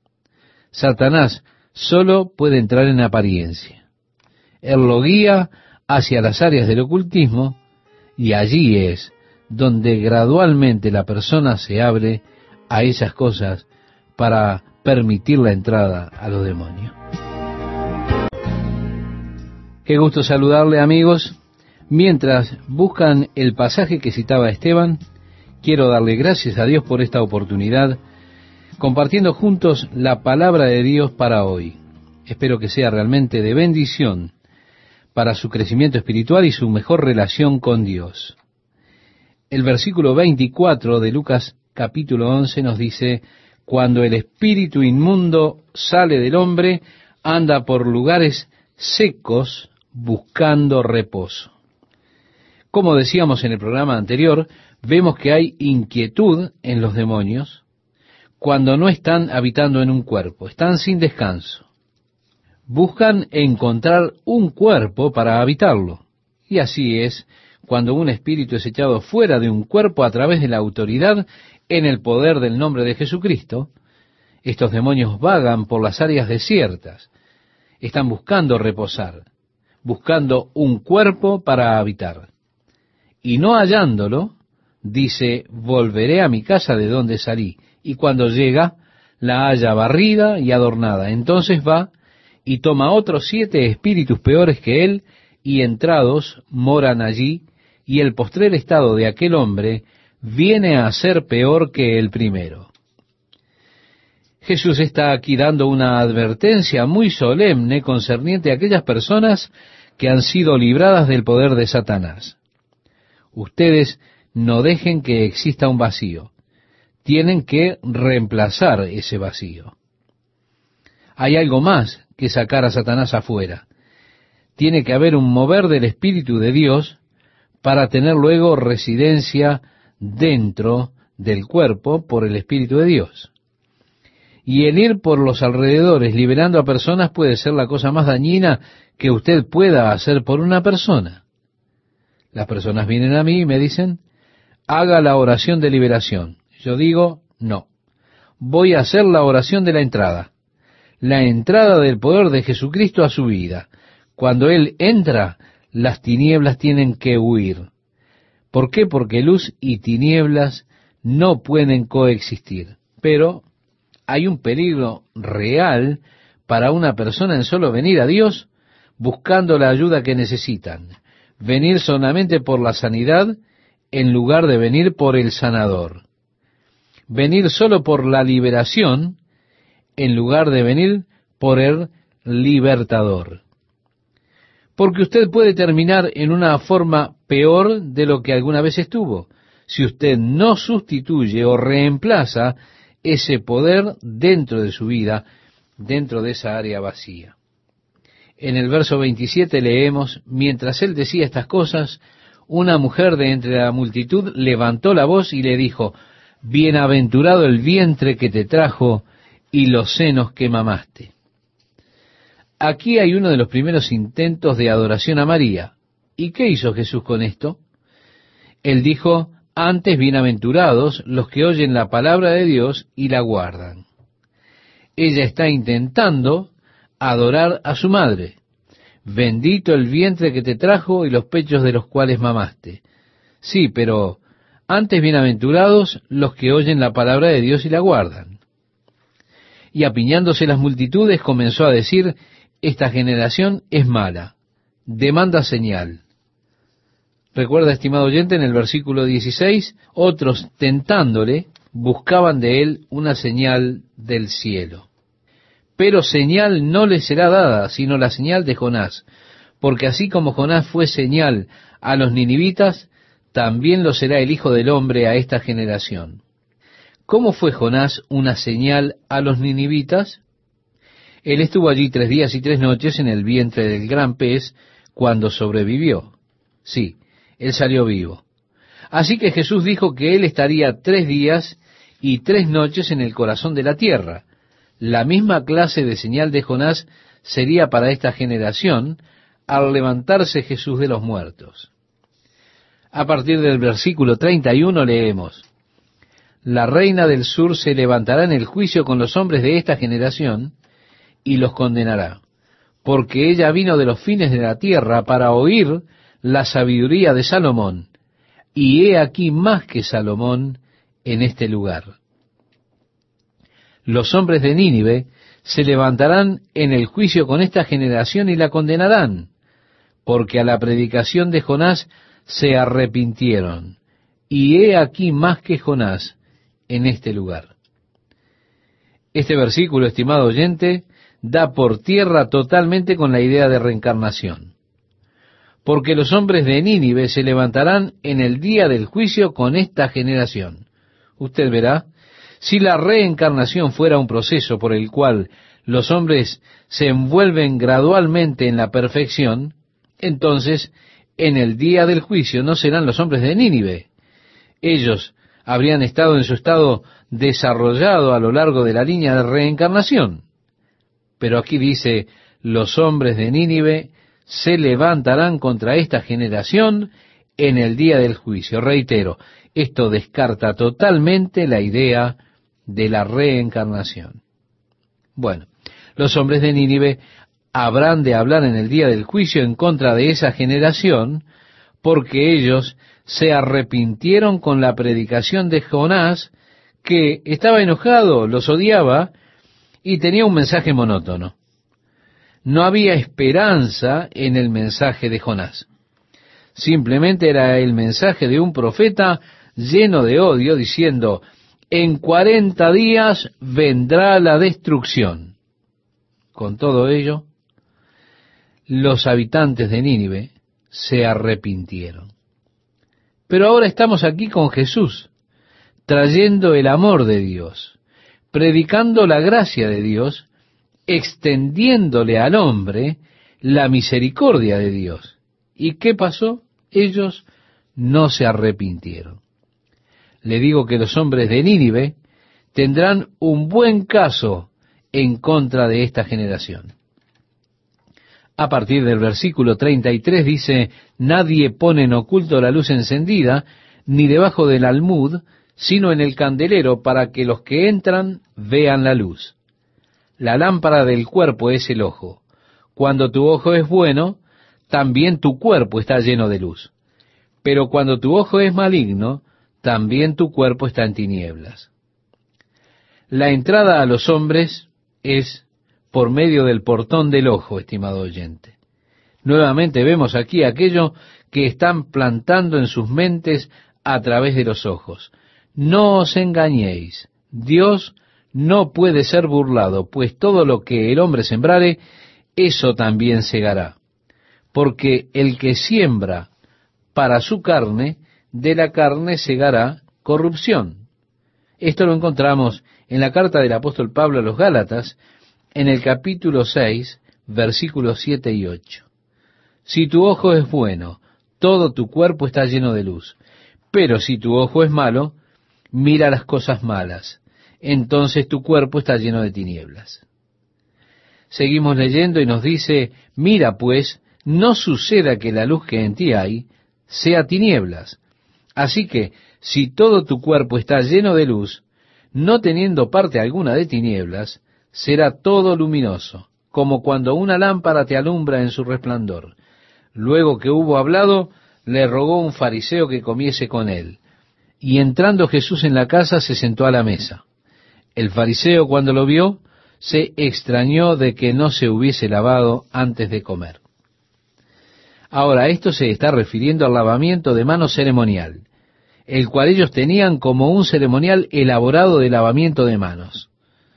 Satanás solo puede entrar en apariencia. Él lo guía hacia las áreas del ocultismo, y allí es donde gradualmente la persona se abre a esas cosas para permitir la entrada a los demonios. Qué gusto saludarle, amigos. Mientras buscan el pasaje que citaba Esteban, quiero darle gracias a Dios por esta oportunidad, compartiendo juntos la palabra de Dios para hoy. Espero que sea realmente de bendición para su crecimiento espiritual y su mejor relación con Dios. El versículo veinticuatro de Lucas capítulo once nos dice: cuando el espíritu inmundo sale del hombre, anda por lugares secos buscando reposo. Como decíamos en el programa anterior, vemos que hay inquietud en los demonios cuando no están habitando en un cuerpo, están sin descanso. Buscan encontrar un cuerpo para habitarlo. Y así es cuando un espíritu es echado fuera de un cuerpo a través de la autoridad en el poder del nombre de Jesucristo. Estos demonios vagan por las áreas desiertas, están buscando reposar, buscando un cuerpo para habitar. Y no hallándolo, dice: volveré a mi casa de donde salí. Y cuando llega, la halla barrida y adornada. Entonces va y toma otros siete espíritus peores que él, y entrados moran allí, y el postrer estado de aquel hombre viene a ser peor que el primero. Jesús está aquí dando una advertencia muy solemne concerniente a aquellas personas que han sido libradas del poder de Satanás. Ustedes no dejen que exista un vacío. Tienen que reemplazar ese vacío. Hay algo más que sacar a Satanás afuera. Tiene que haber un mover del Espíritu de Dios para tener luego residencia dentro del cuerpo por el Espíritu de Dios. Y el ir por los alrededores liberando a personas puede ser la cosa más dañina que usted pueda hacer por una persona. Las personas vienen a mí y me dicen: haga la oración de liberación. Yo digo: no, voy a hacer la oración de la entrada. La entrada del poder de Jesucristo a su vida. Cuando Él entra, las tinieblas tienen que huir. ¿Por qué? Porque luz y tinieblas no pueden coexistir. Pero hay un peligro real para una persona en solo venir a Dios buscando la ayuda que necesitan. Venir solamente por la sanidad en lugar de venir por el sanador. Venir solo por la liberación en lugar de venir por el libertador. Porque usted puede terminar en una forma peor de lo que alguna vez estuvo, si usted no sustituye o reemplaza ese poder dentro de su vida, dentro de esa área vacía. En el verso veintisiete leemos: mientras él decía estas cosas, una mujer de entre la multitud levantó la voz y le dijo: bienaventurado el vientre que te trajo y los senos que mamaste. Aquí hay uno de los primeros intentos de adoración a María. ¿Y qué hizo Jesús con esto? Él dijo: antes bienaventurados los que oyen la palabra de Dios y la guardan. Ella está intentando adorar a su madre. Bendito el vientre que te trajo y los pechos de los cuales mamaste. Sí, pero antes bienaventurados los que oyen la palabra de Dios y la guardan. Y apiñándose las multitudes comenzó a decir: esta generación es mala, demanda señal. Recuerda, estimado oyente, en el versículo dieciséis, otros tentándole buscaban de él una señal del cielo. Pero señal no le será dada, sino la señal de Jonás, porque así como Jonás fue señal a los ninivitas, también lo será el Hijo del Hombre a esta generación. ¿Cómo fue Jonás una señal a los ninivitas? Él estuvo allí tres días y tres noches en el vientre del gran pez cuando sobrevivió. Sí, él salió vivo. Así que Jesús dijo que él estaría tres días y tres noches en el corazón de la tierra. La misma clase de señal de Jonás sería para esta generación al levantarse Jesús de los muertos. A partir del versículo treinta y uno leemos: la reina del sur se levantará en el juicio con los hombres de esta generación y los condenará, porque ella vino de los fines de la tierra para oír la sabiduría de Salomón, y he aquí más que Salomón en este lugar. Los hombres de Nínive se levantarán en el juicio con esta generación y la condenarán, porque a la predicación de Jonás se arrepintieron, y he aquí más que Jonás en este lugar. Este versículo, estimado oyente, da por tierra totalmente con la idea de reencarnación. Porque los hombres de Nínive se levantarán en el día del juicio con esta generación. Usted verá, si la reencarnación fuera un proceso por el cual los hombres se envuelven gradualmente en la perfección, entonces en el día del juicio no serán los hombres de Nínive. Ellos habrían estado en su estado desarrollado a lo largo de la línea de reencarnación. Pero aquí dice, los hombres de Nínive se levantarán contra esta generación en el día del juicio. Reitero, esto descarta totalmente la idea de la reencarnación. Bueno, los hombres de Nínive habrán de hablar en el día del juicio en contra de esa generación, porque ellos se arrepintieron con la predicación de Jonás, que estaba enojado, los odiaba y tenía un mensaje monótono. No había esperanza en el mensaje de Jonás. Simplemente era el mensaje de un profeta lleno de odio, diciendo, en cuarenta días vendrá la destrucción. Con todo ello, los habitantes de Nínive se arrepintieron. Pero ahora estamos aquí con Jesús, trayendo el amor de Dios, predicando la gracia de Dios, extendiéndole al hombre la misericordia de Dios. ¿Y qué pasó? Ellos no se arrepintieron. Le digo que los hombres de Nínive tendrán un buen caso en contra de esta generación. A partir del versículo treinta y tres dice, nadie pone en oculto la luz encendida, ni debajo del almud, sino en el candelero, para que los que entran vean la luz. La lámpara del cuerpo es el ojo. Cuando tu ojo es bueno, también tu cuerpo está lleno de luz. Pero cuando tu ojo es maligno, también tu cuerpo está en tinieblas. La entrada a los hombres es por medio del portón del ojo, estimado oyente. Nuevamente vemos aquí aquello que están plantando en sus mentes a través de los ojos. No os engañéis, Dios no puede ser burlado, pues todo lo que el hombre sembrare, eso también segará. Porque el que siembra para su carne, de la carne segará corrupción. Esto lo encontramos en la carta del apóstol Pablo a los Gálatas, en el capítulo seis, versículos siete y ocho. Si tu ojo es bueno, todo tu cuerpo está lleno de luz. Pero si tu ojo es malo, mira las cosas malas. Entonces tu cuerpo está lleno de tinieblas. Seguimos leyendo y nos dice, mira pues, no suceda que la luz que en ti hay sea tinieblas. Así que, si todo tu cuerpo está lleno de luz, no teniendo parte alguna de tinieblas, será todo luminoso, como cuando una lámpara te alumbra en su resplandor. Luego que hubo hablado, le rogó un fariseo que comiese con él. Y entrando Jesús en la casa, se sentó a la mesa. El fariseo, cuando lo vio, se extrañó de que no se hubiese lavado antes de comer. Ahora, esto se está refiriendo al lavamiento de manos ceremonial, el cual ellos tenían como un ceremonial elaborado de lavamiento de manos.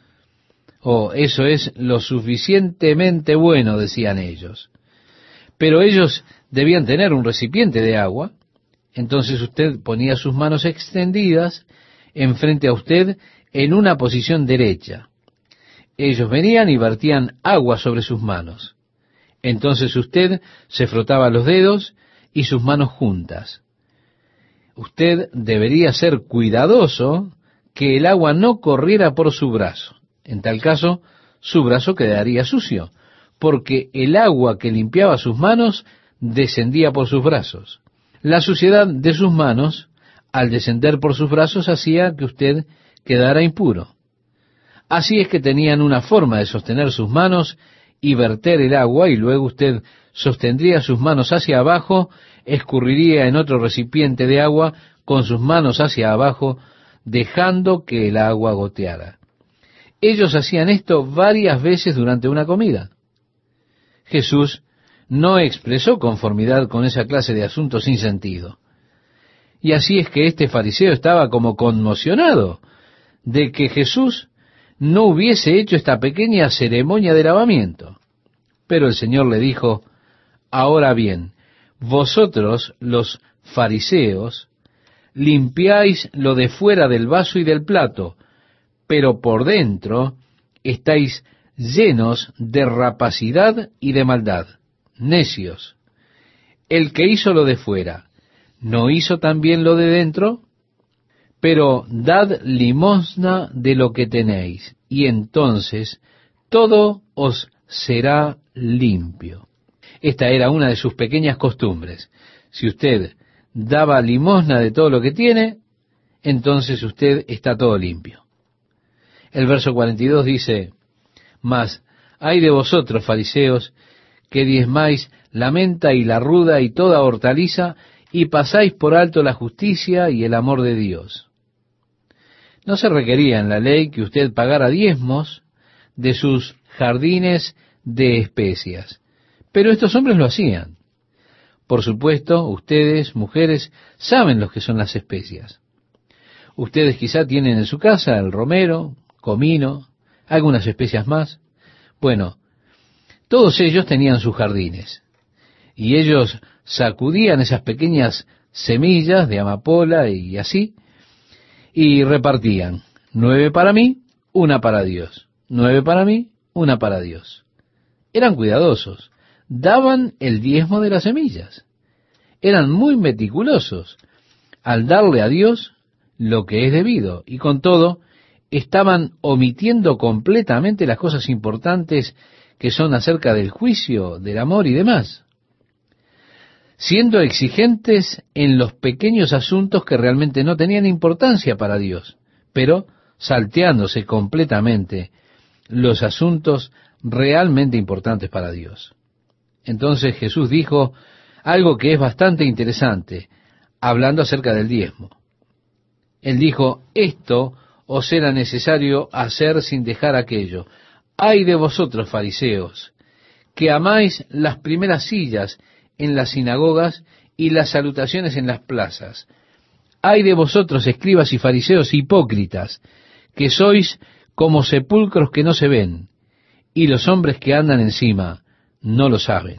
Oh, eso es lo suficientemente bueno, decían ellos. Pero ellos debían tener un recipiente de agua. Entonces usted ponía sus manos extendidas enfrente a usted en una posición derecha. Ellos venían y vertían agua sobre sus manos. Entonces usted se frotaba los dedos y sus manos juntas. Usted debería ser cuidadoso que el agua no corriera por su brazo. En tal caso, su brazo quedaría sucio, porque el agua que limpiaba sus manos descendía por sus brazos. La suciedad de sus manos, al descender por sus brazos, hacía que usted quedara impuro. Así es que tenían una forma de sostener sus manos y verter el agua, y luego usted sostendría sus manos hacia abajo, escurriría en otro recipiente de agua con sus manos hacia abajo, dejando que el agua goteara. Ellos hacían esto varias veces durante una comida. Jesús no expresó conformidad con esa clase de asuntos sin sentido. Y así es que este fariseo estaba como conmocionado de que Jesús no hubiese hecho esta pequeña ceremonia de lavamiento. Pero el Señor le dijo, ahora bien, vosotros los fariseos limpiáis lo de fuera del vaso y del plato, pero por dentro estáis llenos de rapacidad y de maldad. Necios. El que hizo lo de fuera, ¿no hizo también lo de dentro? Pero dad limosna de lo que tenéis, y entonces todo os será limpio. Esta era una de sus pequeñas costumbres. Si usted daba limosna de todo lo que tiene, entonces usted está todo limpio. El verso cuarenta y dos dice, mas ay de vosotros, fariseos, que diezmáis la menta y la ruda y toda hortaliza, y pasáis por alto la justicia y el amor de Dios. No se requería en la ley que usted pagara diezmos de sus jardines de especias, pero estos hombres lo hacían. Por supuesto, ustedes, mujeres, saben lo que son las especias. Ustedes quizá tienen en su casa el romero, comino, algunas especias más. Bueno, todos ellos tenían sus jardines, y ellos sacudían esas pequeñas semillas de amapola y así, y repartían, nueve para mí, una para Dios, nueve para mí, una para Dios. Eran cuidadosos, daban el diezmo de las semillas, eran muy meticulosos al darle a Dios lo que es debido, y con todo, estaban omitiendo completamente las cosas importantes que son acerca del juicio, del amor y demás, siendo exigentes en los pequeños asuntos que realmente no tenían importancia para Dios, pero salteándose completamente los asuntos realmente importantes para Dios. Entonces Jesús dijo algo que es bastante interesante, hablando acerca del diezmo. Él dijo, esto os era necesario hacer sin dejar aquello. Ay de vosotros, fariseos, que amáis las primeras sillas en las sinagogas y las salutaciones en las plazas. Ay de vosotros, escribas y fariseos hipócritas, que sois como sepulcros que no se ven, y los hombres que andan encima no lo saben.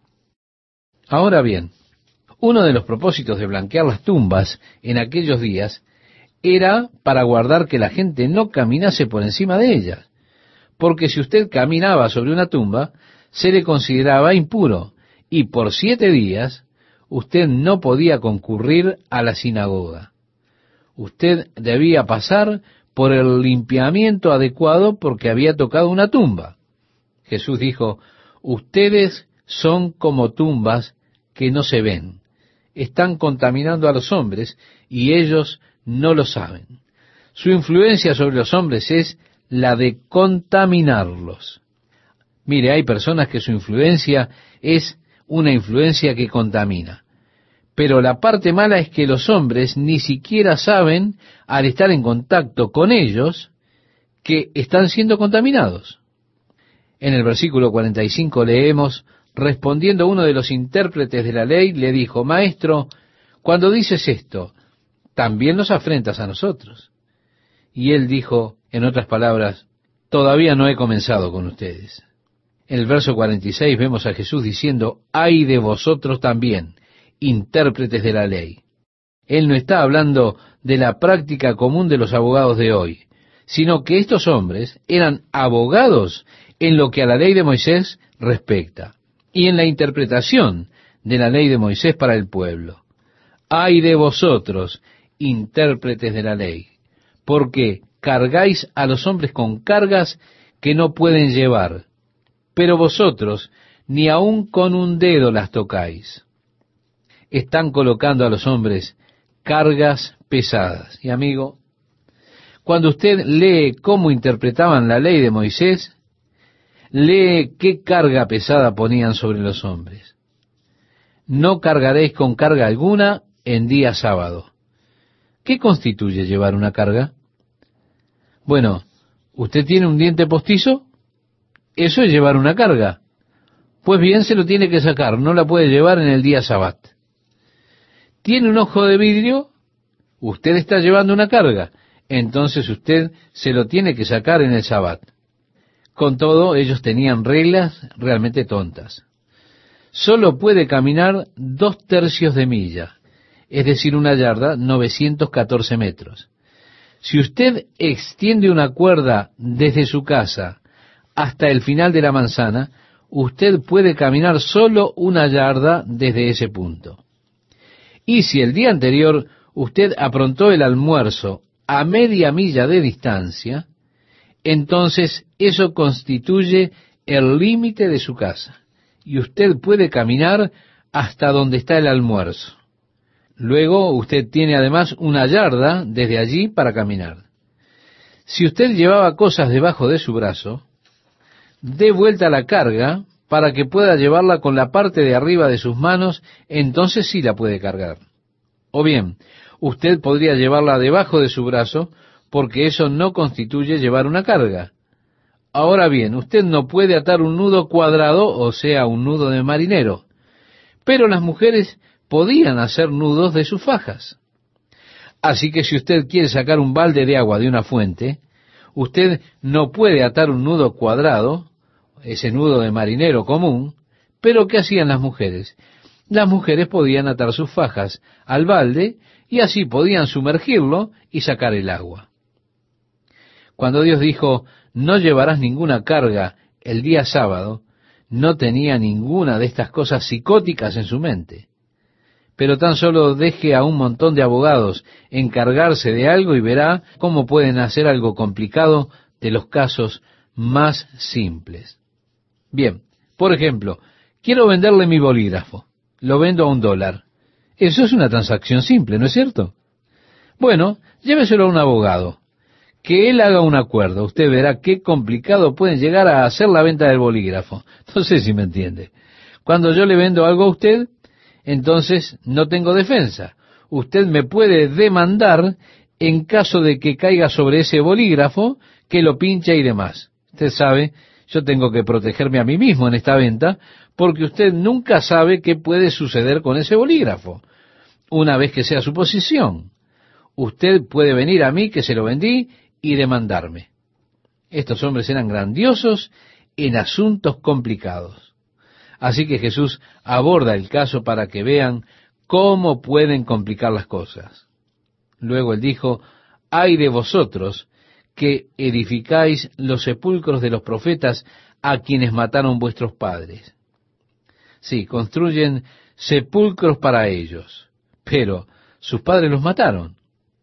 Ahora bien, uno de los propósitos de blanquear las tumbas en aquellos días era para guardar que la gente no caminase por encima de ellas, porque si usted caminaba sobre una tumba, se le consideraba impuro, y por siete días usted no podía concurrir a la sinagoga. Usted debía pasar por el limpiamiento adecuado porque había tocado una tumba. Jesús dijo, ustedes son como tumbas que no se ven. Están contaminando a los hombres y ellos no lo saben. Su influencia sobre los hombres es la de contaminarlos. Mire, hay personas que su influencia es una influencia que contamina. Pero la parte mala es que los hombres ni siquiera saben, al estar en contacto con ellos, que están siendo contaminados. En el versículo cuarenta y cinco leemos, respondiendo uno de los intérpretes de la ley, le dijo, Maestro, cuando dices esto, ¿también nos afrentas a nosotros? Y él dijo, en otras palabras, todavía no he comenzado con ustedes. En el verso cuarenta y seis vemos a Jesús diciendo, ay de vosotros también, intérpretes de la ley. Él no está hablando de la práctica común de los abogados de hoy, sino que estos hombres eran abogados en lo que a la ley de Moisés respecta, y en la interpretación de la ley de Moisés para el pueblo. Ay de vosotros, intérpretes de la ley, porque cargáis a los hombres con cargas que no pueden llevar, pero vosotros ni aun con un dedo las tocáis. Están colocando a los hombres cargas pesadas. Y amigo, cuando usted lee cómo interpretaban la ley de Moisés, lee qué carga pesada ponían sobre los hombres. No cargaréis con carga alguna en día sábado. ¿Qué constituye llevar una carga? Bueno, ¿usted tiene un diente postizo? Eso es llevar una carga. Pues bien, se lo tiene que sacar, no la puede llevar en el día sabat. ¿Tiene un ojo de vidrio? Usted está llevando una carga. entonces usted se lo tiene que sacar en el Sabbat. Con todo, ellos tenían reglas realmente tontas. Solo puede caminar dos tercios de milla, es decir, una yarda, novecientos catorce metros. Si usted extiende una cuerda desde su casa hasta el final de la manzana, usted puede caminar solo una yarda desde ese punto. Y si el día anterior usted aprontó el almuerzo a media milla de distancia, entonces eso constituye el límite de su casa, y usted puede caminar hasta donde está el almuerzo. Luego usted tiene además una yarda desde allí para caminar. Si usted llevaba cosas debajo de su brazo, dé vuelta la carga para que pueda llevarla con la parte de arriba de sus manos, entonces sí la puede cargar. O bien, usted podría llevarla debajo de su brazo, porque eso no constituye llevar una carga. Ahora bien, usted no puede atar un nudo cuadrado, o sea, un nudo de marinero, pero las mujeres podían hacer nudos de sus fajas. Así que si usted quiere sacar un balde de agua de una fuente, usted no puede atar un nudo cuadrado, ese nudo de marinero común, pero ¿qué hacían las mujeres? Las mujeres podían atar sus fajas al balde y así podían sumergirlo y sacar el agua. Cuando Dios dijo, no llevarás ninguna carga el día sábado, no tenía ninguna de estas cosas psicóticas en su mente. Pero tan solo deje a un montón de abogados encargarse de algo y verá cómo pueden hacer algo complicado de los casos más simples. Bien, por ejemplo, quiero venderle mi bolígrafo. Lo vendo a un dólar. Eso es una transacción simple, ¿no es cierto? Bueno, lléveselo a un abogado. Que él haga un acuerdo. Usted verá qué complicado pueden llegar a hacer la venta del bolígrafo. No sé si me entiende. Cuando yo le vendo algo a usted, entonces no tengo defensa. Usted me puede demandar en caso de que caiga sobre ese bolígrafo, que lo pincha y demás. Usted sabe, yo tengo que protegerme a mí mismo en esta venta, porque usted nunca sabe qué puede suceder con ese bolígrafo, una vez que sea su posición. Usted puede venir a mí, que se lo vendí, y demandarme. Estos hombres eran grandiosos en asuntos complicados. Así que Jesús aborda el caso para que vean cómo pueden complicar las cosas. Luego él dijo, ay de vosotros que edificáis los sepulcros de los profetas a quienes mataron vuestros padres. Sí, construyen sepulcros para ellos, pero sus padres los mataron.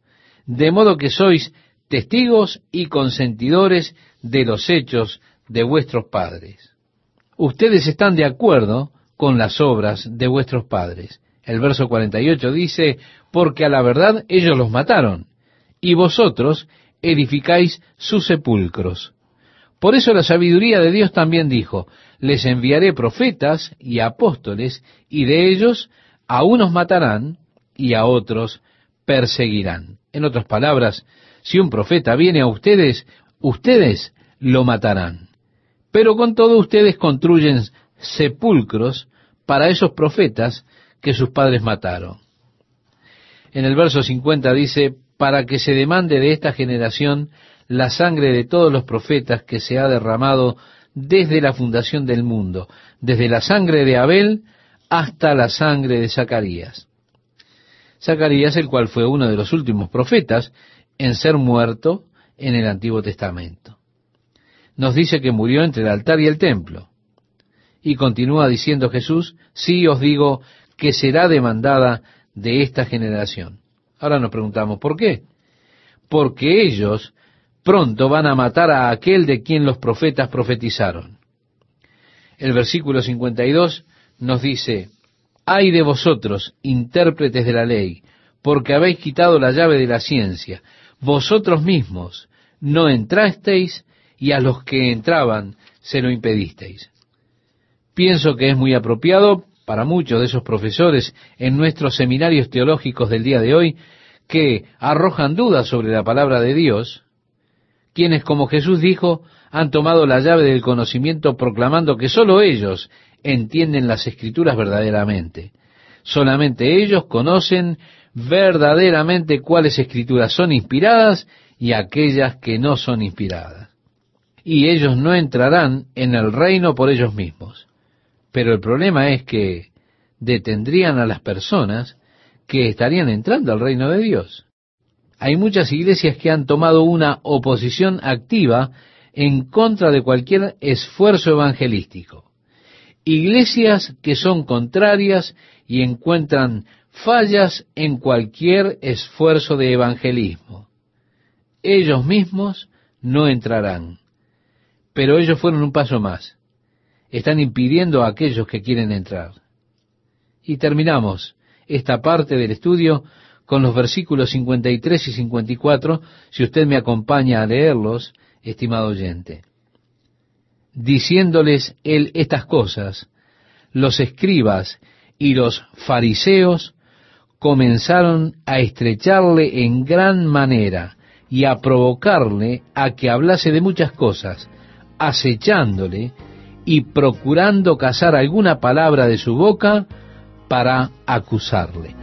De modo que sois testigos y consentidores de los hechos de vuestros padres. Ustedes están de acuerdo con las obras de vuestros padres. El verso cuarenta y ocho dice, porque a la verdad ellos los mataron, y vosotros edificáis sus sepulcros. Por eso la sabiduría de Dios también dijo, les enviaré profetas y apóstoles, y de ellos a unos matarán y a otros perseguirán. En otras palabras, si un profeta viene a ustedes, ustedes lo matarán. Pero con todo ustedes construyen sepulcros para esos profetas que sus padres mataron. En el verso cincuenta dice, para que se demande de esta generación la sangre de todos los profetas que se ha derramado desde la fundación del mundo, desde la sangre de Abel hasta la sangre de Zacarías. Zacarías, el cual fue uno de los últimos profetas en ser muerto en el Antiguo Testamento. Nos dice que murió entre el altar y el templo. Y continúa diciendo Jesús, sí os digo que será demandada de esta generación. Ahora nos preguntamos, ¿por qué? Porque ellos pronto van a matar a aquel de quien los profetas profetizaron. El versículo cincuenta y dos nos dice, ay de vosotros, intérpretes de la ley, porque habéis quitado la llave de la ciencia. Vosotros mismos no entrasteis y a los que entraban se lo impedisteis. Pienso que es muy apropiado para muchos de esos profesores en nuestros seminarios teológicos del día de hoy que arrojan dudas sobre la palabra de Dios, quienes, como Jesús dijo, han tomado la llave del conocimiento proclamando que sólo ellos entienden las Escrituras verdaderamente. Solamente ellos conocen verdaderamente cuáles Escrituras son inspiradas y aquellas que no son inspiradas. Y ellos no entrarán en el reino por ellos mismos. Pero el problema es que detendrían a las personas que estarían entrando al reino de Dios. Hay muchas iglesias que han tomado una oposición activa en contra de cualquier esfuerzo evangelístico. Iglesias que son contrarias y encuentran fallas en cualquier esfuerzo de evangelismo. Ellos mismos no entrarán. Pero ellos fueron un paso más. Están impidiendo a aquellos que quieren entrar. Y terminamos esta parte del estudio con los versículos cincuenta y tres y cincuenta y cuatro, si usted me acompaña a leerlos, estimado oyente. Diciéndoles él estas cosas, los escribas y los fariseos comenzaron a estrecharle en gran manera y a provocarle a que hablase de muchas cosas, acechándole y procurando cazar alguna palabra de su boca para acusarle.